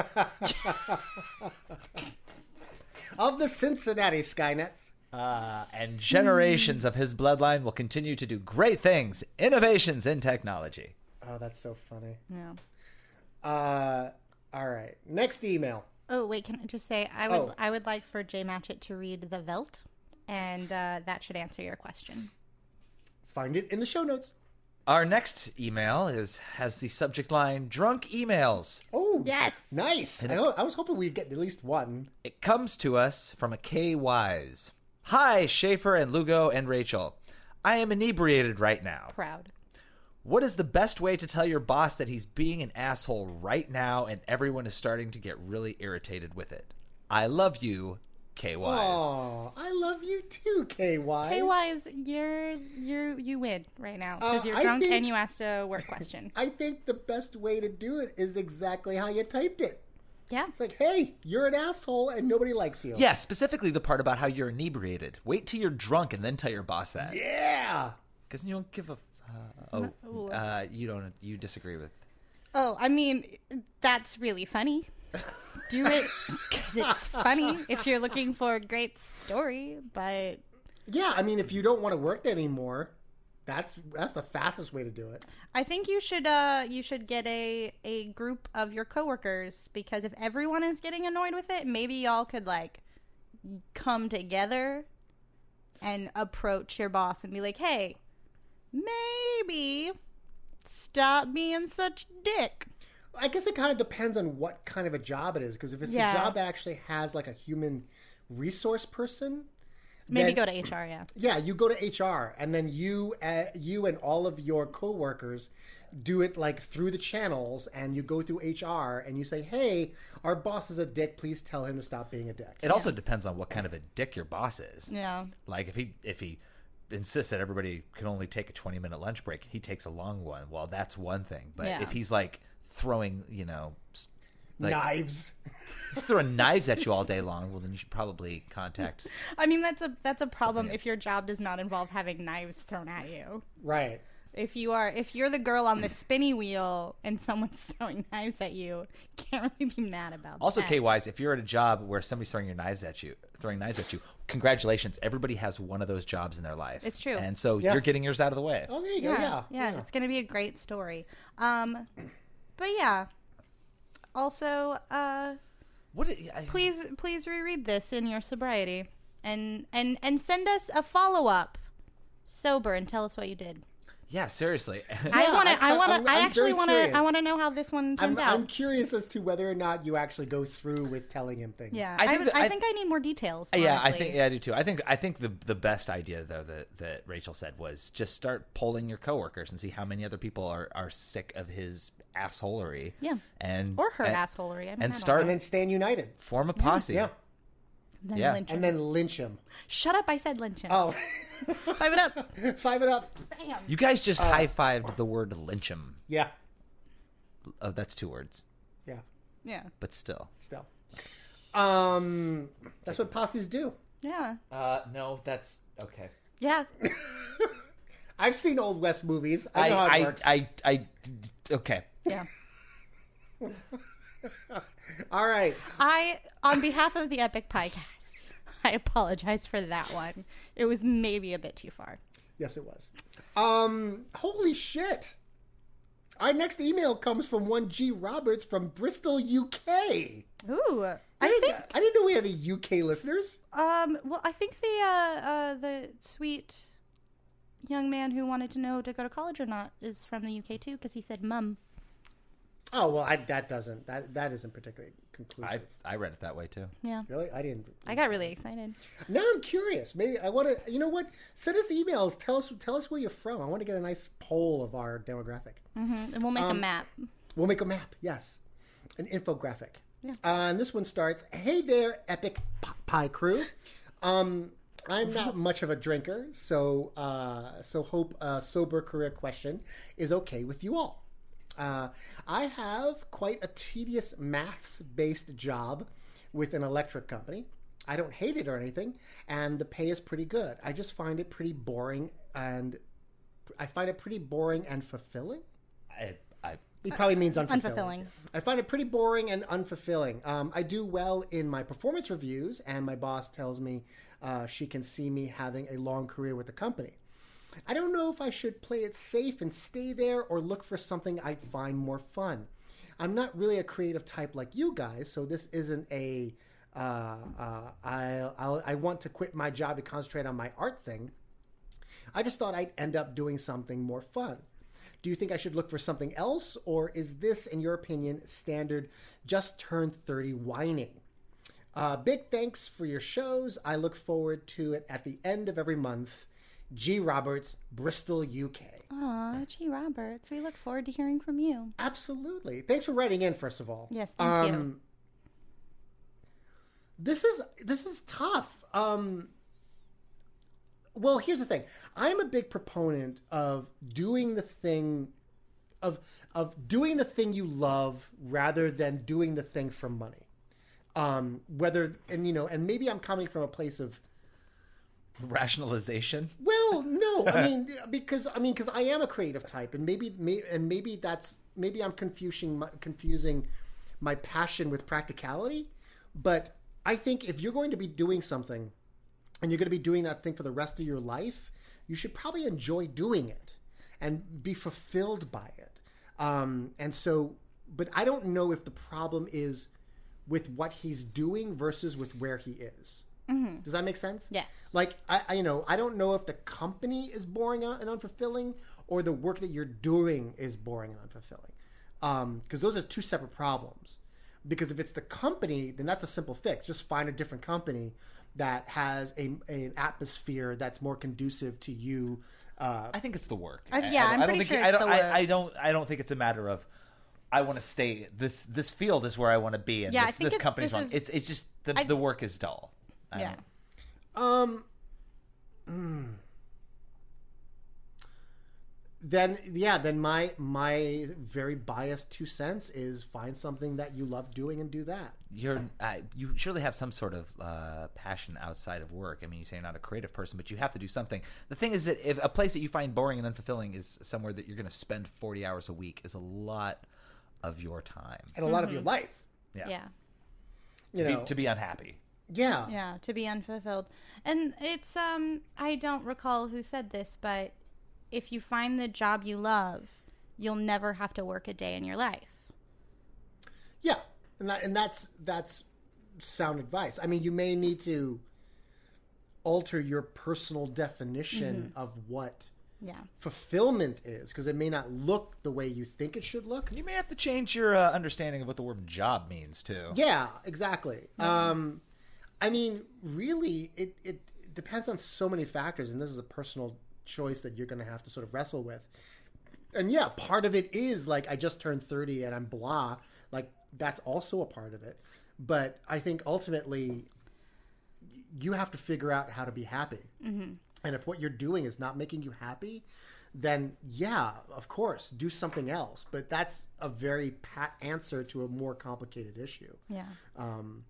Of the Cincinnati Skynets. Uh, and generations of his bloodline will continue to do great things, innovations in technology. Oh, that's so funny. Yeah. Uh, all right. Next email. Oh wait, can I just say I would Oh. I would like for Jay Matchett to read the Velt, and uh, that should answer your question. Find it in the show notes. Our next email is has the subject line "Drunk Emails." Oh, Yes. nice. I, know, I was hoping we'd get at least one. It comes to us from a K Wise. Hi, Schaefer and Lugo and Rachel. I am inebriated right now. Proud. What is the best way to tell your boss that he's being an asshole right now and everyone is starting to get really irritated with it? I love you, K Wise. Oh, I love you too, K Y. K Wise, you're you you win right now because Uh, you're I drunk think- and you asked a work question. I think the best way to do it is exactly how you typed it. Yeah. It's like, hey, you're an asshole and nobody likes you. Yeah, specifically the part about how you're inebriated. Wait till you're drunk and then tell your boss that. Yeah. Because you don't give a. Uh, oh, uh, you don't. You disagree with. Oh, I mean, that's really funny. Do it because it's funny if you're looking for a great story, but Yeah, I mean, if you don't want to work there anymore, that's that's the fastest way to do it. I think you should uh you should get a a group of your coworkers, because if everyone is getting annoyed with it, maybe y'all could like come together and approach your boss and be like, "Hey, maybe stop being such a dick." I guess it kind of depends on what kind of a job it is, because if it's Yeah. a job that actually has like a human resource person, Maybe then- go to H R, yeah. Yeah, you go to H R, and then you, uh, you and all of your coworkers do it like through the channels, and you go through H R and you say, "Hey, our boss is a dick. Please tell him to stop being a dick." It also depends on what kind of a dick your boss is. Yeah. Like if he if he insists that everybody can only take a twenty minute lunch break, he takes a long one. Well, that's one thing. But Yeah. if he's like throwing, you know, s- like, Knives. he's throwing knives at you all day long, well, then you should probably contact. I mean, that's a that's a problem Something- if your job does not involve having knives thrown at you. Right. If you are, if you're the girl on the spinny wheel and someone's throwing knives at you, can't really be mad about Also, that. K-Wise, if you're at a job where somebody's throwing your knives at you, throwing knives at you, congratulations. Everybody has one of those jobs in their life. It's true. And so Yeah. you're getting yours out of the way. Oh, there you go. Yeah, Yeah. yeah, it's gonna be a great story. Um, but yeah. Also, uh, What? I, I- please, please reread this in your sobriety, and and and send us a follow up, sober, and tell us what you did. Yeah, seriously. I want to. I- I want I'm- to. I I'm actually very want to. I curious. want to know how this one I'm, turns out. I'm curious as to whether or not you actually go through with telling him things. yeah, I I, think would- that- I I- think I need more details. Yeah, I honestly. think yeah, I do too. I think I think the the best idea though that, that Rachel said was just start polling your coworkers and see how many other people are, are sick of his assholery. Yeah. and Or her and, assholery. I mean, I and don't start And then stand united. form a posse. Yeah. Then yeah. lynch him. And then lynch him. Shut up! I said lynch him. Oh, Five it up. five it up. Bam. You guys just high fived the word lynch 'em. Yeah. Oh, that's two words, Yeah. Yeah. but still. Still. Um, that's what posses do. Yeah. Uh, no, that's okay. Yeah. I've seen Old West movies. I know how it I, works. I, I, I, okay. Yeah. All right. I, on behalf of the Epic Podcast, I apologize for that one. It was maybe a bit too far. Yes, it was. Um, holy shit. Our next email comes from one G Roberts from Bristol, U K. Ooh. I, I didn't, think, I didn't know we had any U K listeners. um, well, I think the, uh, uh, the sweet young man who wanted to know to go to college or not is from the U K too, because he said mum. Oh, well, I, that doesn't, that, that isn't particularly conclusive. I, I read it that way too. Yeah. Really? I didn't. I got really excited. Now I'm curious. Maybe I want to, you know what? Send us emails. Tell us, tell us where you're from. I want to get a nice poll of our demographic. Mm-hmm. And we'll make a Um, map. We'll make a map, yes. An infographic. Yeah. Uh, and this one starts, hey there, Epic P- Pie Crew. Um, I'm not much of a drinker, so uh, so hope a sober career question is okay with you all. Uh, I have quite a tedious maths-based job with an electric company. I don't hate it or anything, and the pay is pretty good. I just find it pretty boring, and I find it pretty boring and fulfilling. I, I, He probably means unfulfilling. Unfulfilling. I find it pretty boring and unfulfilling. Um, I do well in my performance reviews, and my boss tells me uh, she can see me having a long career with the company. I don't know if I should play it safe and stay there or look for something I'd find more fun. I'm not really a creative type like you guys, so this isn't a uh, uh, I, I'll, I want to quit my job to concentrate on my art thing. I just thought I'd end up doing something more fun. Do you think I should look for something else, or is this, in your opinion, standard just turned thirty whining? Uh, big thanks for your shows. I look forward to it at the end of every month. G. Roberts, Bristol, U K. Aw, G. Roberts, we look forward to hearing from you. Absolutely. Thanks for writing in, first of all. Yes, thank you. Um, This is this is tough. Um, well, here's the thing. I'm a big proponent of doing the thing, of of doing the thing you love rather than doing the thing for money. Um, whether and you know, and maybe I'm coming from a place of rationalization. Well, no, I mean because I mean because I am a creative type, and maybe, may, and maybe that's maybe I'm confusing my, confusing my passion with practicality. But I think if you're going to be doing something, and you're going to be doing that thing for the rest of your life, you should probably enjoy doing it and be fulfilled by it. Um, and so, but I don't know if the problem is with what he's doing versus with where he is. Mm-hmm. Does that make sense? Yes. Like, I, I, you know, I don't know if the company is boring and unfulfilling or the work that you're doing is boring and unfulfilling. Um, because those are two separate problems. Because if it's the company, then that's a simple fix. Just find a different company that has a, an atmosphere that's more conducive to you. Uh, I think it's the work. I, yeah, I, I'm I pretty don't sure think, it's I don't, the work. I, I don't. I don't think it's a matter of I want to stay. This this field is where I want to be, and Yeah, I this, think this it's- company's this wrong. is- It's it's just the I- the work is dull. I Yeah. don't- um, mm, then yeah, then my my very biased two cents is find something that you love doing and do that. You're uh, you surely have some sort of uh, passion outside of work. I mean, you say you're not a creative person, but you have to do something. The thing is that if a place that you find boring and unfulfilling is somewhere that you're going to spend forty hours a week, is a lot of your time and a lot of your life. Yeah, Yeah. You to, know, be, to be unhappy. yeah, Yeah, to be unfulfilled. And it's um I don't recall who said this, but if you find the job you love, you'll never have to work a day in your life. yeah, and that and that's that's sound advice. I mean, you may need to alter your personal definition of what Yeah. fulfillment is, because it may not look the way you think it should look. You may have to change your uh, understanding of what the word job means too. Yeah, exactly. Um, I mean, really, it, it depends on so many factors, and this is a personal choice that you're going to have to sort of wrestle with. And yeah, part of it is like, I just turned thirty and I'm blah. Like, that's also a part of it. But I think ultimately, you have to figure out how to be happy. Mm-hmm. And if what you're doing is not making you happy, then yeah, of course, do something else. But that's a very pat answer to a more complicated issue. Yeah. Um,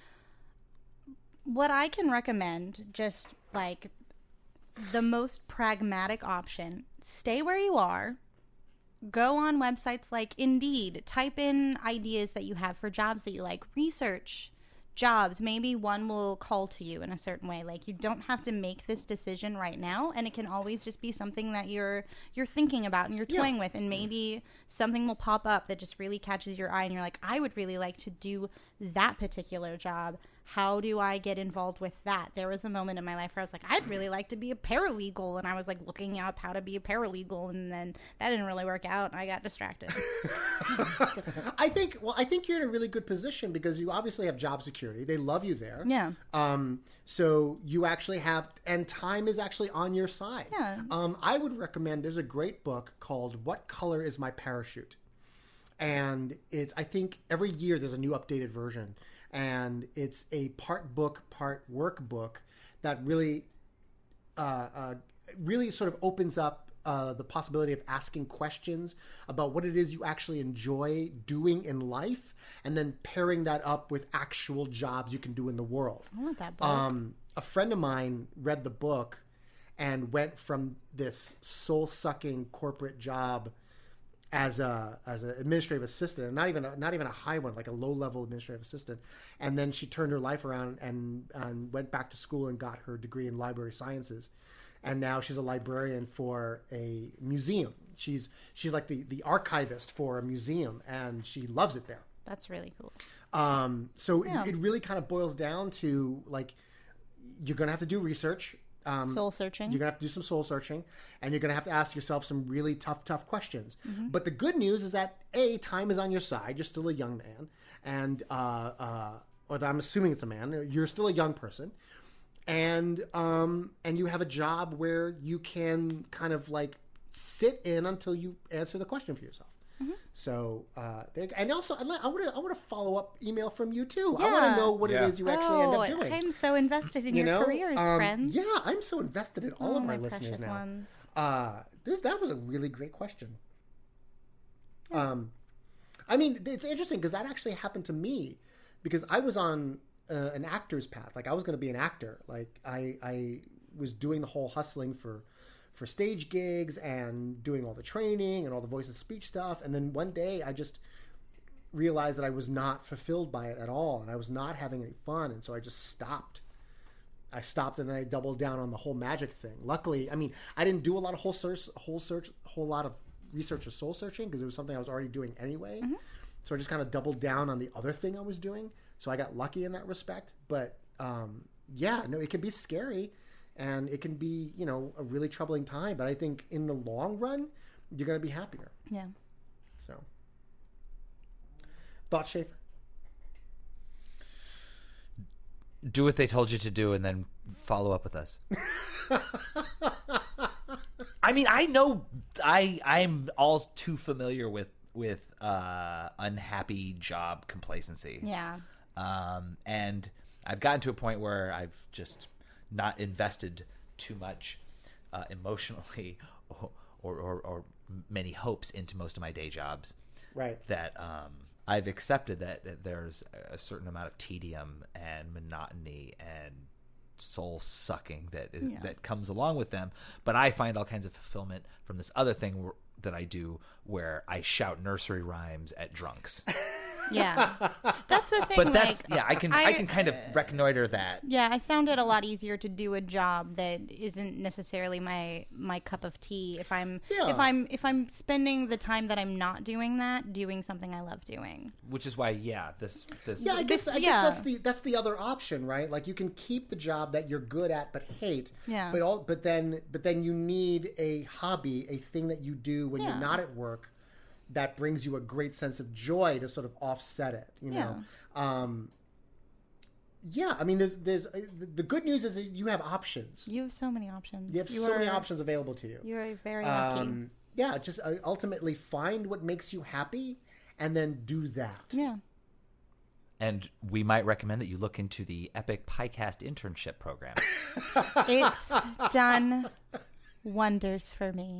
What I can recommend, just like the most pragmatic option, stay where you are. Go on websites like Indeed. Type in ideas that you have for jobs that you like. Research jobs. Maybe one will call to you in a certain way. Like, you don't have to make this decision right now, and it can always just be something that you're you're thinking about and you're toying Yeah. with, and maybe something will pop up that just really catches your eye and you're like, I would really like to do that particular job. How do I get involved with that? There was a moment in my life where I was like, I'd really like to be a paralegal, and I was like looking up how to be a paralegal, and then that didn't really work out and I got distracted. I think, well, I think you're in a really good position because you obviously have job security. They love you there. Yeah. Um, so you actually have, and time is actually on your side. Yeah. Um, I would recommend, there's a great book called What Color is My Parachute? And it's, I think every year there's a new updated version. And it's a part book, part workbook that really, uh, uh, really sort of opens up uh, the possibility of asking questions about what it is you actually enjoy doing in life, and then pairing that up with actual jobs you can do in the world. I want that book. Um, a friend of mine read the book and went from this soul-sucking corporate job as a as an administrative assistant, and not even a, not even a high one, like a low level administrative assistant. And then she turned her life around and, and went back to school and got her degree in library sciences. And now she's a librarian for a museum. She's she's like the, the archivist for a museum, and she loves it there. That's really cool. Um, so Yeah. it, it really kind of boils down to, like, you're going to have to do research. Um, Soul searching. You're going to have to do some soul searching, and you're going to have to ask yourself some really tough, tough questions. Mm-hmm. But the good news is that, A, time is on your side. You're still a young man. And, uh, uh, or I'm assuming it's a man. You're still a young person. And, um, and you have a job where you can kind of, like, sit in until you answer the question for yourself. Mm-hmm. So, uh, there, and also, I want to I want a follow up email from you too. I want Yeah. to know what Yeah. it is you actually end oh, up doing. I'm so invested in you your know, careers, Um, friends. Yeah, I'm so invested in all Oh, of our my listeners precious now. ones. Uh, this that was a really great question. Um, I mean, it's interesting because that actually happened to me because I was on uh, an actor's path. Like, I was going to be an actor. Like, I I was doing the whole hustling for for stage gigs and doing all the training and all the voice and speech stuff. And then one day I just realized that I was not fulfilled by it at all, and I was not having any fun, and so I just stopped. I stopped, and then I doubled down on the whole magic thing. Luckily, I mean, I didn't do a lot of whole search, whole search, whole lot of research or soul searching because it was something I was already doing anyway. Mm-hmm. So I just kind of doubled down on the other thing I was doing. So I got lucky in that respect. But um, yeah, no, it can be scary, and it can be, you know, a really troubling time. But I think in the long run, you're going to be happier. Yeah. So, thoughts, Schaefer? Do what they told you to do and then follow up with us. I mean, I know I I'm all too familiar with with uh, unhappy job complacency. Yeah. Um, and I've gotten to a point where I've just not invested too much uh, emotionally or, or, or, or many hopes into most of my day jobs. Right. That um, I've accepted that, that there's a certain amount of tedium and monotony and soul sucking that is, Yeah. that comes along with them. But I find all kinds of fulfillment from this other thing where, that I do where I shout nursery rhymes at drunks. Yeah, that's the thing. But that's like, yeah, I can I, I can kind of reconnoiter that. Yeah, I found it a lot easier to do a job that isn't necessarily my my cup of tea. If I'm Yeah. if I'm if I'm spending the time that I'm not doing that, doing something I love doing. Which is why, yeah, this this Yeah, I guess This- I guess yeah. that's the that's the other option, right? Like you can keep the job that you're good at but hate. Yeah. But all but then but then you need a hobby, a thing that you do when Yeah. you're not at work that brings you a great sense of joy to sort of offset it, you know. Um yeah, I mean there's there's uh, the- the good news is that you have options. You have so many options. You have You so many are- options available to you. You are very lucky. Um yeah, just uh, ultimately find what makes you happy and then do that. Yeah. and we might recommend that you look into the Epic Piecast internship program. It's done wonders for me.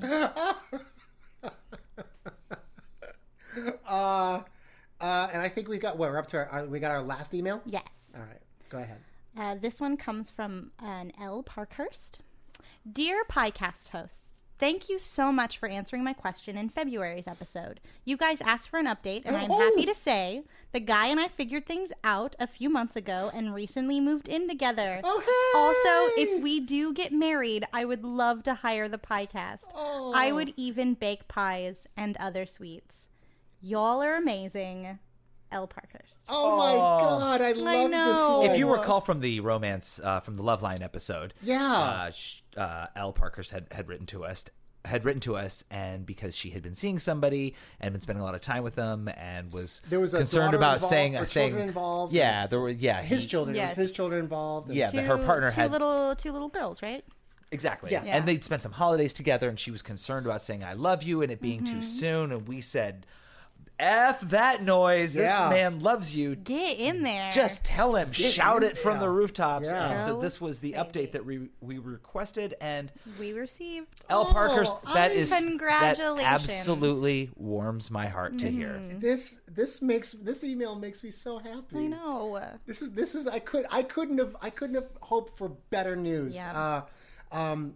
Uh, uh, and I think we got what we're up to. Our, our, we got our last email. Yes. All right, go ahead. Uh, this one comes from an L. Parkhurst. Dear Piecast hosts, thank you so much for answering my question in February's episode. You guys asked for an update, and I'm Oh! happy to say the guy and I figured things out a few months ago and recently moved in together. Oh, hey! Also, if we do get married, I would love to hire the Piecast. Oh. I would even bake pies and other sweets. Y'all are amazing. L. Parkhurst. Oh my God, I love know. this. If you email. recall from the romance, uh, from the Love Line episode, Yeah. uh, sh- uh, Al Parkhurst had, had written to us, had written to us, and because she had been seeing somebody and been spending a lot of time with them, and was There was a concerned daughter about involved, saying, or saying, children involved, yeah, there were, yeah, his he- children, Yes. it was his children involved. and- yeah, the, her partner two had little two little girls, right? exactly, Yeah. Yeah. and they'd spent some holidays together, and she was concerned about saying "I love you" and it being Mm-hmm. too soon, and we said, "F that noise! This Yeah. man loves you." Get in there. Just tell him, shout in it from there. the rooftops. Yeah. And so Go this was the baby. update that we we requested, and we received. L. Oh, Parkhurst, that I- is that Congratulations. absolutely warms my heart to hear. This this makes this email makes me so happy. I know. This is this is I could I couldn't have I couldn't have hoped for better news. Yeah. Uh, um,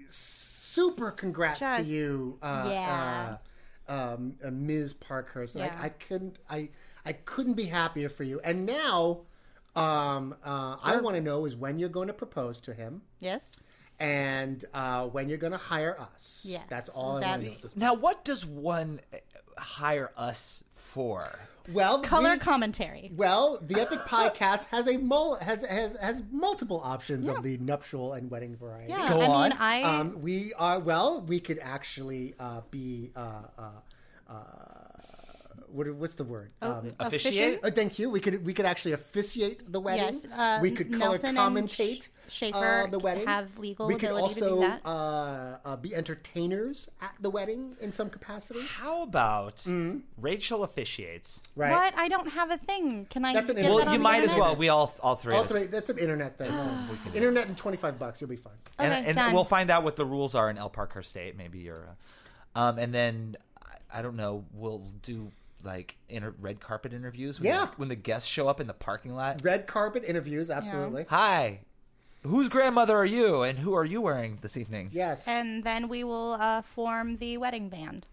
super congrats to Just- you. Uh, yeah. Uh, um, uh, Miz Parkhurst. Yeah. I, I couldn't I I couldn't be happier for you. And now, um, uh, I want to know is when you're going to propose to him, Yes. and uh, when you're going to hire us. Yes. That's all I want to know. That's- at this point. Now, what does one uh, hire us for? Well, Color we- commentary. Well, the Epic Podcast has a mul- has has has multiple options of the nuptial and wedding variety. Yeah. Go I on. mean, I. Um, we are well. We could actually uh, be. Uh, uh, uh, what, what's the word? oh, Um, officiate? uh, thank you. We could we could actually officiate the wedding. Yes, uh, we could color Nelson and commentate Sh- Schaefer uh, the wedding. have legal we could ability to do also that. Uh, uh, be entertainers at the wedding in some capacity. How about Rachel officiates? Right. What? I don't have a thing. Can I? That's an get Well, Well, that on you the might as internet? well. We all all three. All of us. three. That's an internet thing. so internet and twenty five bucks. You'll be fine. and, Okay, and done. we'll find out what the rules are in El Parker State. Maybe you're, uh, um, and then I, I don't know. We'll do like inter- red carpet interviews. When Yeah. the, when the guests show up in the parking lot. Red carpet interviews. Absolutely. Hi, whose grandmother are you, and who are you wearing this evening? Yes. And then we will uh, form the wedding band.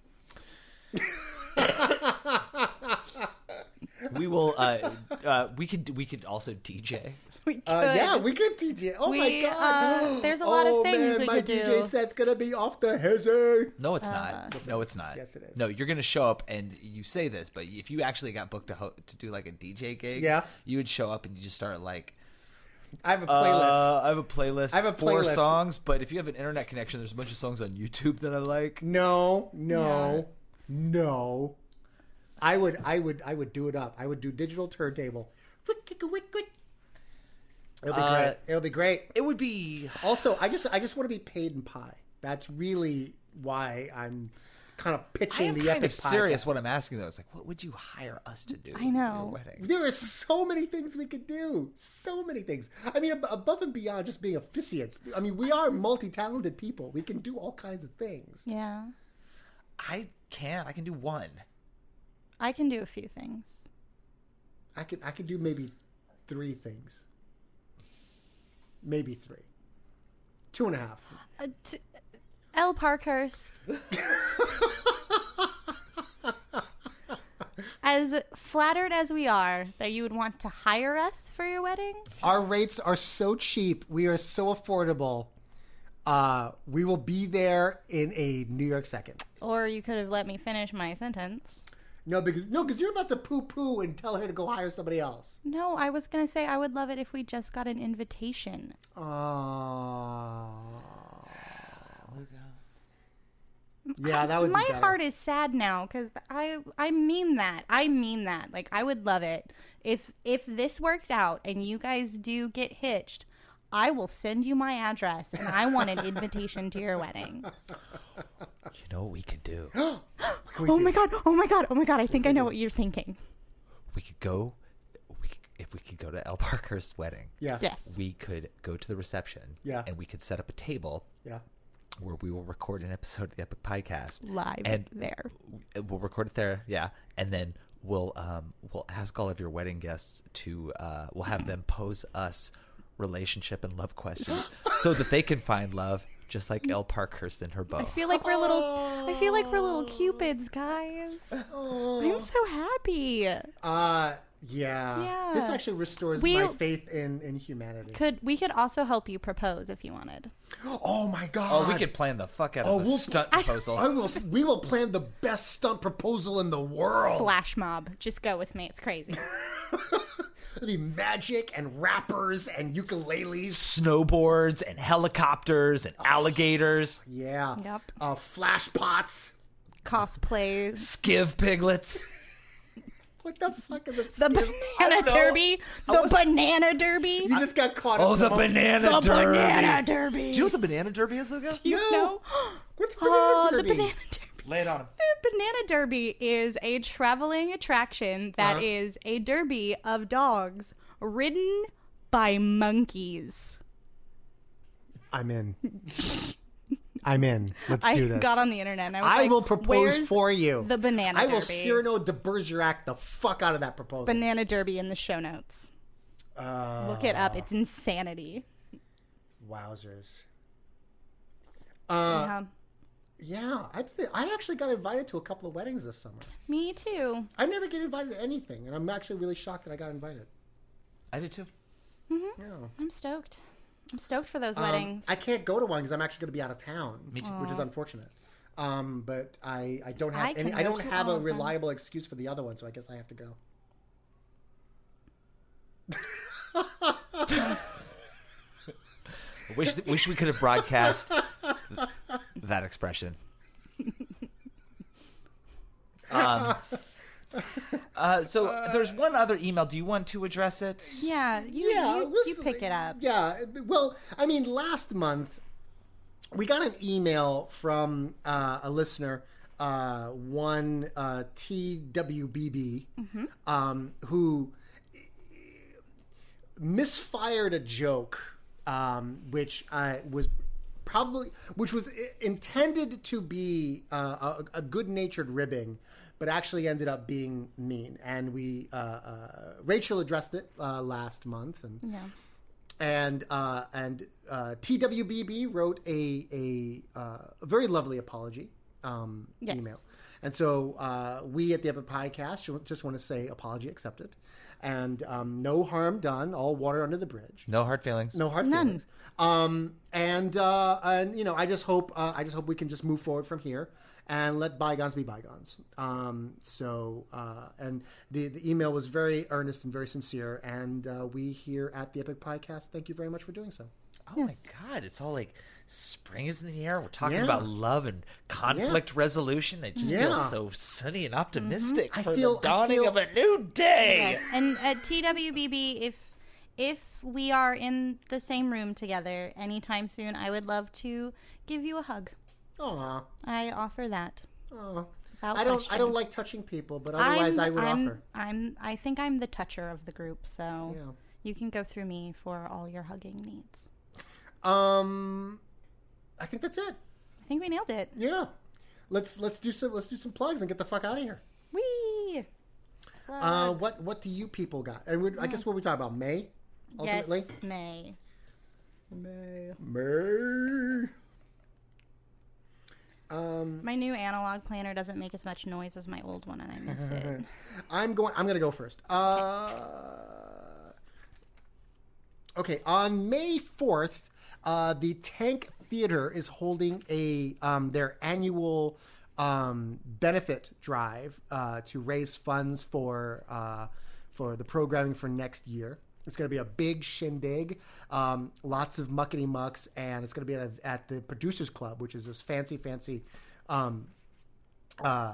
We will. Uh, uh, we could. We could also D J. We could. Uh, yeah, we could D J. Oh my We, god! uh, there's a lot of oh, things man, we my could D J do. set's gonna be off the hizzy. No, it's not. No, it's not. Yes, it is. No, you're gonna show up and you say this, but if you actually got booked to ho- to do like a D J gig, Yeah. you would show up and you just start like. I have a playlist. Uh, I have a playlist. I have a four playlist. songs, but if you have an internet connection, there's a bunch of songs on YouTube that I like. no, no, no. I would, I would, I would do it up. I would do digital turntable. It'll be Uh, great. It'll be great. It would be. Also, I just, I just want to be paid in pie. That's really why I'm kind of I pitching am the kind epic of serious. podcast. What I'm asking though is like, what would you hire us to do? I know. For your wedding? There are so many things we could do. So many things. I mean, ab- above and beyond just being officiants. I mean, we are multi-talented people. We can do all kinds of things. Yeah. I can. I can do one. I can do a few things. I could I could do maybe three things. Maybe three. Two and a half. Uh, t- L. Parkhurst. As flattered as we are that you would want to hire us for your wedding, Our rates are so cheap. We are so affordable. Uh, we will be there in a New York second. or you could have let me finish my sentence. No, because no, because you're about to poo-poo and tell her to go hire somebody else. No, I was going to say I would love it if we just got an invitation. Oh. Yeah, that would be My better. heart is sad now because I I mean that. I mean that. Like, I would love it if if this works out and you guys do get hitched. I will send you my address and I want an invitation to your wedding. You know what we could do? Oh my god! Oh my god! Oh my god! I think I know what you're thinking. We could go. We could, if we could go to L. Parkhurst's wedding. Yeah. Yes. We could go to the reception. Yeah. And we could set up a table. Yeah. Where we will record an episode of the Epic Podcast Live and there. We'll record it there, yeah, and then we'll um we'll ask all of your wedding guests to uh we'll have them pose us relationship and love questions so that they can find love, just like Elle Parkhurst and her bow. I feel like we're little. I feel like we're little cupids, guys. I'm so happy. Uh, yeah. Yeah. This actually restores We- my faith in, in humanity. Could we could also help you propose if you wanted? Oh my god. Oh, we could plan the fuck out of Oh, a we'll- stunt I- proposal. I will. We will plan the best stunt proposal in the world. Flash mob. Just go with me. It's crazy. There'll be magic and rappers and ukuleles. Snowboards and helicopters and alligators. Yeah. Yep. Uh, flash pots. Cosplays. Skiv piglets. What the fuck is this? The banana derby. The banana derby. You just got caught Oh, up. the in moment. banana The derby. banana derby. Do you know what the banana derby is, Lugo? You No. know? What's banana Oh, derby? the banana derby. Lay it on him. The Banana Derby is a traveling attraction that Uh-huh. is a derby of dogs ridden by monkeys. I'm in. I'm in. Let's I do this. got on the internet and I was I like, will propose "Where's for you. the Banana I will Derby?" Cyrano de Bergerac the fuck out of that proposal. Banana Derby in the show notes. uh, Look it up. It's insanity. Wowzers. Uh, Yeah. yeah, I I actually got invited to a couple of weddings this summer. Me too. I never get invited to anything, and I'm actually really shocked that I got invited. I did too. Yeah. I'm stoked. I'm stoked for those Um, weddings. I can't go to one because I'm actually going to be out of town, Me too. which is unfortunate. Um, but I, I don't have I can any. I go don't to have all a of them. reliable excuse for the other one, so I guess I have to go. Wish wish we could have broadcast that expression. Um, uh, so there's one other email. Do you want to address it? yeah, you, Yeah, you, it was- you pick it up. Yeah, well, I mean, last month we got an email from uh, a listener, uh, one uh, T W B B, Mm-hmm. um, who misfired a joke, um, which uh, was probably which was i- intended to be uh, a, a good-natured ribbing, but actually ended up being mean. And we uh, uh, Rachel addressed it uh, last month, and Yeah. and uh, and uh, T W B B wrote a a, uh, a very lovely apology um, Yes. email, and so uh, we at the Epic Podcast just want to say apology accepted, and um, no harm done, all water under the bridge. No hard feelings. No hard None. feelings. Um, and uh, and you know, I just hope uh, I just hope we can just move forward from here and let bygones be bygones. Um, so uh, and the the email was very earnest and very sincere, and uh, we here at the Epic Podcast thank you very much for doing so. Oh my God! It's all like spring is in the air. We're talking Yeah. about love and conflict resolution. It just Yeah. feels so sunny and optimistic I for feel- the I dawning feel- of a new day. Yes, and at T W B B, if if we are in the same room together anytime soon, I would love to give you a hug. Aw, I offer that. aw. Without I don't question. I don't like touching people, but otherwise I'm, I would I'm, offer. I'm. I think I'm the toucher of the group, so Yeah. you can go through me for all your hugging needs. Um, I think that's it. I think we nailed it. Yeah. let's let's do some let's do some plugs and get the fuck out of here. Whee! Uh, what what do you people got? And we're, I guess what we talking about May, ultimately. Yes, May. May. May. Um, my new analog planner doesn't make as much noise as my old one, and I miss it. I'm going. I'm going to go first. Uh, okay, on May fourth, uh, the Tank Theater is holding a um, their annual um, benefit drive uh, to raise funds for uh, for the programming for next year. It's going to be a big shindig, um, lots of muckety mucks, and it's going to be at, at the Producers Club, which is this fancy, fancy um, uh,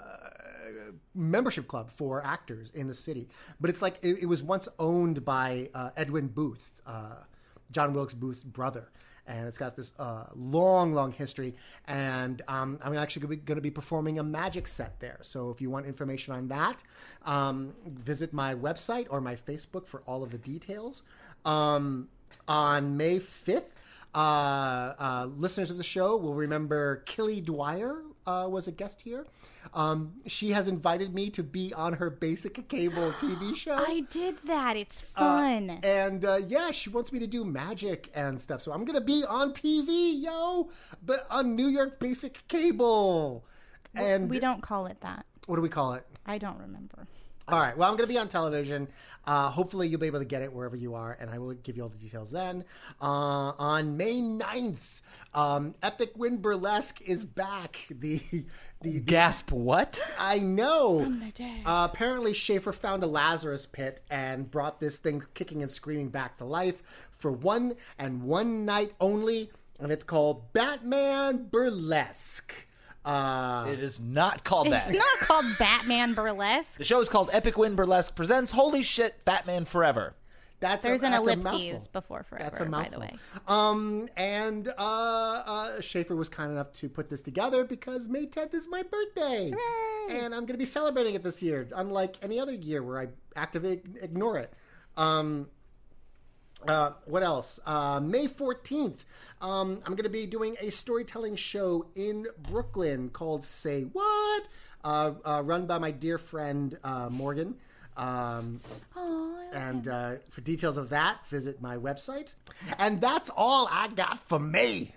membership club for actors in the city. But it's like it, it was once owned by uh, Edwin Booth, uh, John Wilkes Booth's brother. And it's got this uh, long, long history. And um, I'm actually going to be performing a magic set there. So if you want information on that, um, visit my website or my Facebook for all of the details. Um, on May fifth, uh, uh, listeners of the show will remember Killy Dwyer uh, was a guest here. Um, she has invited me to be on her Basic Cable T V show. I did that. It's fun. Uh, and uh, yeah, she wants me to do magic and stuff. So I'm going to be on T V, yo, but on New York Basic Cable. And we don't call it that. What do we call it? I don't remember. All right. Well, I'm going to be on television. Uh, hopefully, you'll be able to get it wherever you are, and I will give you all the details then. Uh, on May ninth, um, Epic Win Burlesque is back. The the gasp. What? I know. From the dead. Uh, apparently, Schaefer found a Lazarus pit and brought this thing kicking and screaming back to life for one and one night only, and it's called Batman Burlesque. Uh, it is not called that. It's not called Batman Burlesque. The show is called Epic Win Burlesque presents Holy Shit Batman Forever. That's There's a, an that's ellipses before forever, That's a by mouthful. the way. Um, and uh, uh, Schaefer was kind enough to put this together because May tenth is my birthday. Hooray! And I'm going to be celebrating it this year, unlike any other year where I actively ignore it. Um, uh, what else? Uh, May fourteenth, um, I'm going to be doing a storytelling show in Brooklyn called Say What? Uh, uh, run by my dear friend uh, Morgan. Um, oh, and uh, for details of that, visit my website. And that's all I got for me.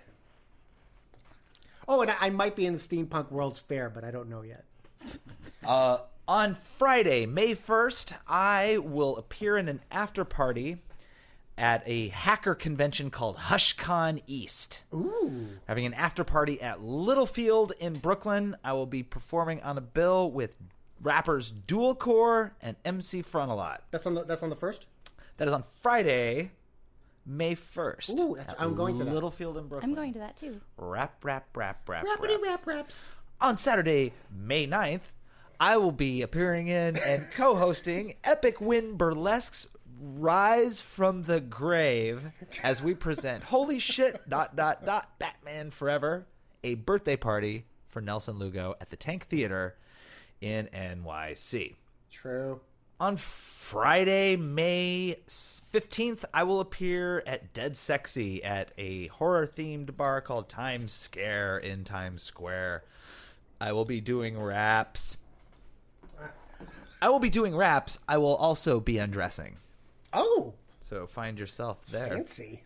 Oh, and I, I might be in the Steampunk World's Fair, but I don't know yet. Uh, on Friday, May first, I will appear in an after party at a hacker convention called HushCon East. Ooh. Having an after party at Littlefield in Brooklyn. I will be performing on a bill with rappers Dual Core and M C Frontalot. That's on the that's on the first? That is on Friday, May first. Ooh, that's, I'm going to that. Littlefield in Brooklyn. I'm going to that too. Rap, rap, rap, rap, Rappity rap. rap raps. On Saturday, May ninth, I will be appearing in and co-hosting Epic Win Burlesque's Rise from the Grave as we present Holy Shit, dot, dot, dot, Batman Forever, a birthday party for Nelson Lugo at the Tank Theater in N Y C. True. On Friday, May fifteenth, I will appear at Dead Sexy at a horror-themed bar called Times Scare in Times Square. I will be doing raps. I will be doing raps. I will also be undressing. Oh. So find yourself there. Fancy.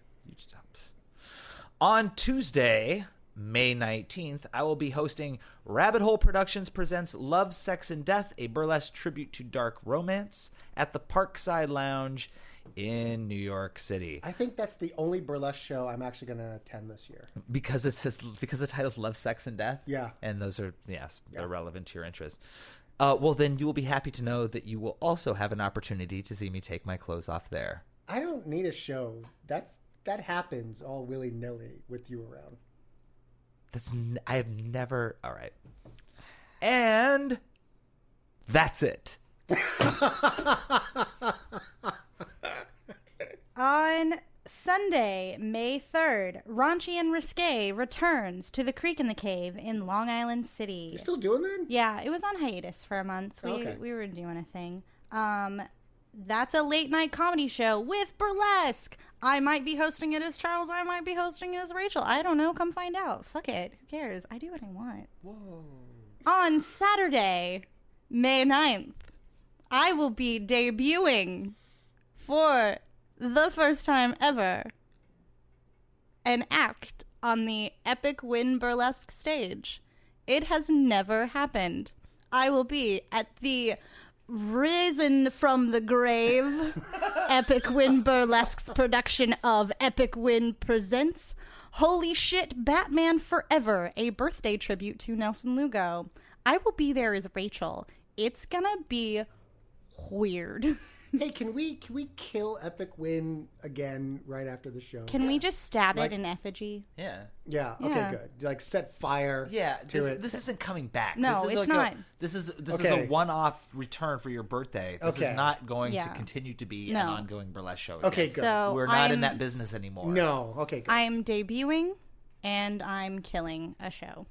On Tuesday, May nineteenth, I will be hosting Rabbit Hole Productions presents Love, Sex, and Death, a burlesque tribute to dark romance at the Parkside Lounge in New York City. I think that's the only burlesque show I'm actually going to attend this year. Because it says, because the title's Love, Sex, and Death? Yeah. And those are, yes, Yeah. they're relevant to your interests. Uh, well, then you will be happy to know that you will also have an opportunity to see me take my clothes off there. I don't need a show. That's That happens all willy-nilly with you around. That's n- I have never. All right, and that's it. On Sunday, May third, Raunchy and Risque returns to the Creek in the Cave in Long Island City. You still doing that? Yeah, it was on hiatus for a month. We Okay. we were doing a thing. Um, that's a late night comedy show with burlesque. I might be hosting it as Charles. I might be hosting it as Rachel. I don't know. Come find out. Fuck it. Who cares? I do what I want. Whoa. On Saturday, May ninth, I will be debuting for the first time ever an act on the Epic Win Burlesque stage. It has never happened. I will be at the Risen from the Grave Epic Win Burlesque's production of Epic Win Presents Holy Shit Batman Forever, a birthday tribute to Nelson Lugo. I will be there as Rachel. It's gonna be weird. Hey, can we can we kill Epic Win again right after the show? Can we just stab Like- it in effigy? Yeah. Yeah. Okay. Yeah. Good. Like set fire. Yeah, To this, it. this isn't coming back. No, this is it's like not. A, this is this Okay. is a one-off return for your birthday. This Okay. is not going Yeah. to continue to be No. an ongoing burlesque show. Okay, again. good. So We're not I'm, in that business anymore. No. Okay. Good. I am debuting, and I'm killing a show.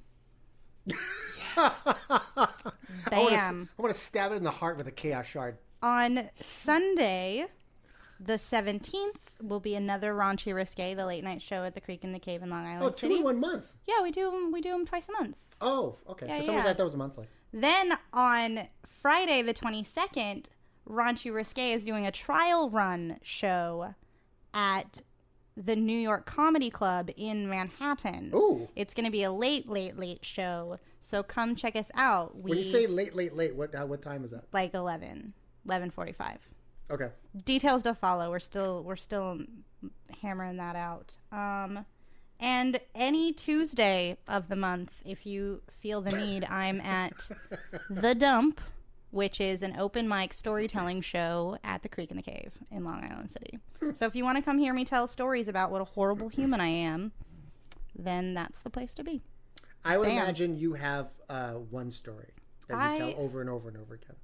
I wanna, Bam. I want to stab it in the heart with a chaos shard. On Sunday, the seventeenth, will be another Raunchy Risque, the late night show at the Creek in the Cave in Long Island Oh, two City. in one month. Yeah, we do them. We do them twice a month. Oh, okay. Yeah, For some reason, yeah. I thought it was monthly. Then on Friday, the twenty-second, Raunchy Risque is doing a trial run show at the New York Comedy Club in Manhattan. Ooh. It's going to be a late, late, late show. So come check us out. We When you say late, late, late, what uh, what time is that? like eleven, eleven forty-five. Okay. Details to follow. We're still we're still hammering that out. Um, and any Tuesday of the month, if you feel the need, I'm at The Dump, which is an open mic storytelling show at the Creek in the Cave in Long Island City. So if you want to come hear me tell stories about what a horrible human I am, then that's the place to be. I would Bam. imagine you have uh, one story that I- you tell over and over and over again.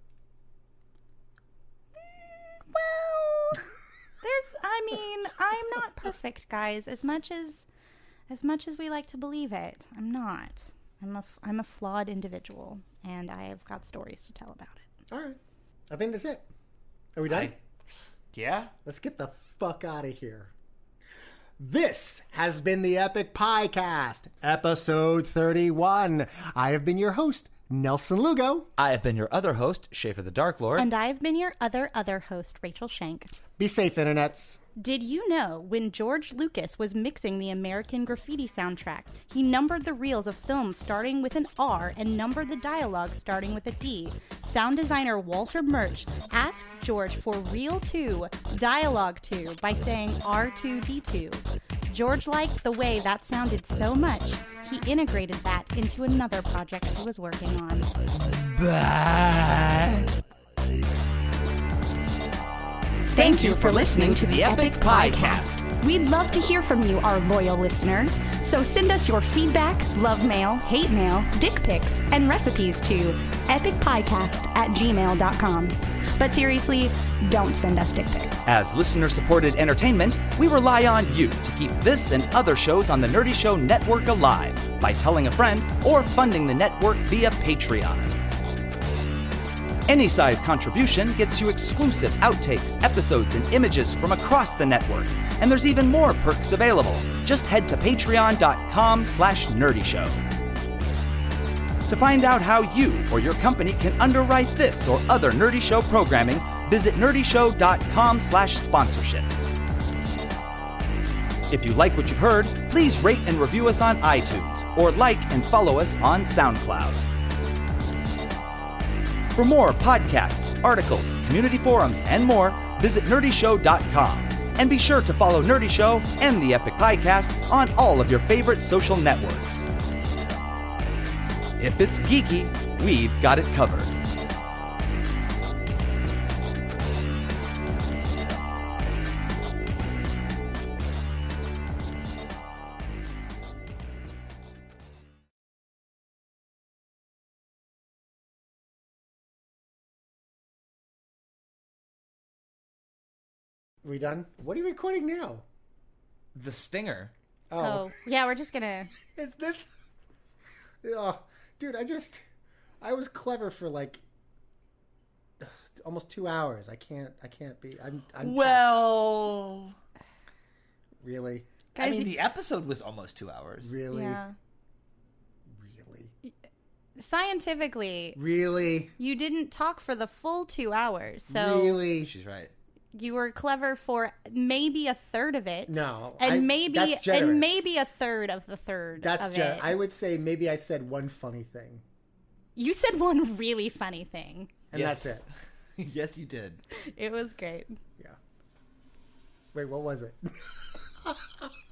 Well, there's I mean, I'm not perfect, guys. As much as as much as we like to believe it, I'm not. I'm a f- I'm a flawed individual, and I have got stories to tell about it. All right. I think that's it. Are we done? I- yeah. Let's get the fuck out of here. This has been the Epic Piecast, episode thirty-one. I have been your host, Nelson Lugo. I have been your other host, Schaefer the Dark Lord. And I've been your other other host, Rachel Schenk. Be safe, internets. Did you know when George Lucas was mixing the American Graffiti soundtrack, he numbered the reels of films starting with an R and numbered the dialogue starting with a D? Sound designer Walter Murch asked George for Reel two, Dialogue two by saying R two D two. George liked the way that sounded so much, he integrated that into another project he was working on. Bye. Thank you for listening to the Epic Piecast. We'd love to hear from you, our loyal listener. So send us your feedback, love mail, hate mail, dick pics, and recipes to epicpiecast at gmail dot com. But seriously, don't send us dick pics. As listener-supported entertainment, we rely on you to keep this and other shows on the Nerdy Show Network alive by telling a friend or funding the network via Patreon. Any size contribution gets you exclusive outtakes, episodes, and images from across the network. And there's even more perks available. Just head to patreon.com slash nerdyshow. To find out how you or your company can underwrite this or other Nerdy Show programming, visit nerdyshow.com slash sponsorships. If you like what you've heard, please rate and review us on iTunes or like and follow us on SoundCloud. For more podcasts, articles, community forums, and more, visit nerdy show dot com. And be sure to follow Nerdy Show and the Epic Piecast on all of your favorite social networks. If it's geeky, we've got it covered. We done? What are you recording now? The Stinger. Oh, Oh, yeah, we're just gonna. It's this. Oh, dude, I just. I was clever for like. Almost two hours. I can't. I can't be. I'm. I'm Well, Really? I mean, the episode was almost two hours. Really? Yeah. Really? Scientifically, Really? you didn't talk for the full two hours. So Really? She's right. you were clever for maybe a third of it. No, and I- maybe that's generous. and maybe a third of the third. That's of just. it. I would say maybe I said one funny thing, You said one really funny thing. and Yes. that's it. Yes, you did. It was great. Yeah. Wait, what was it?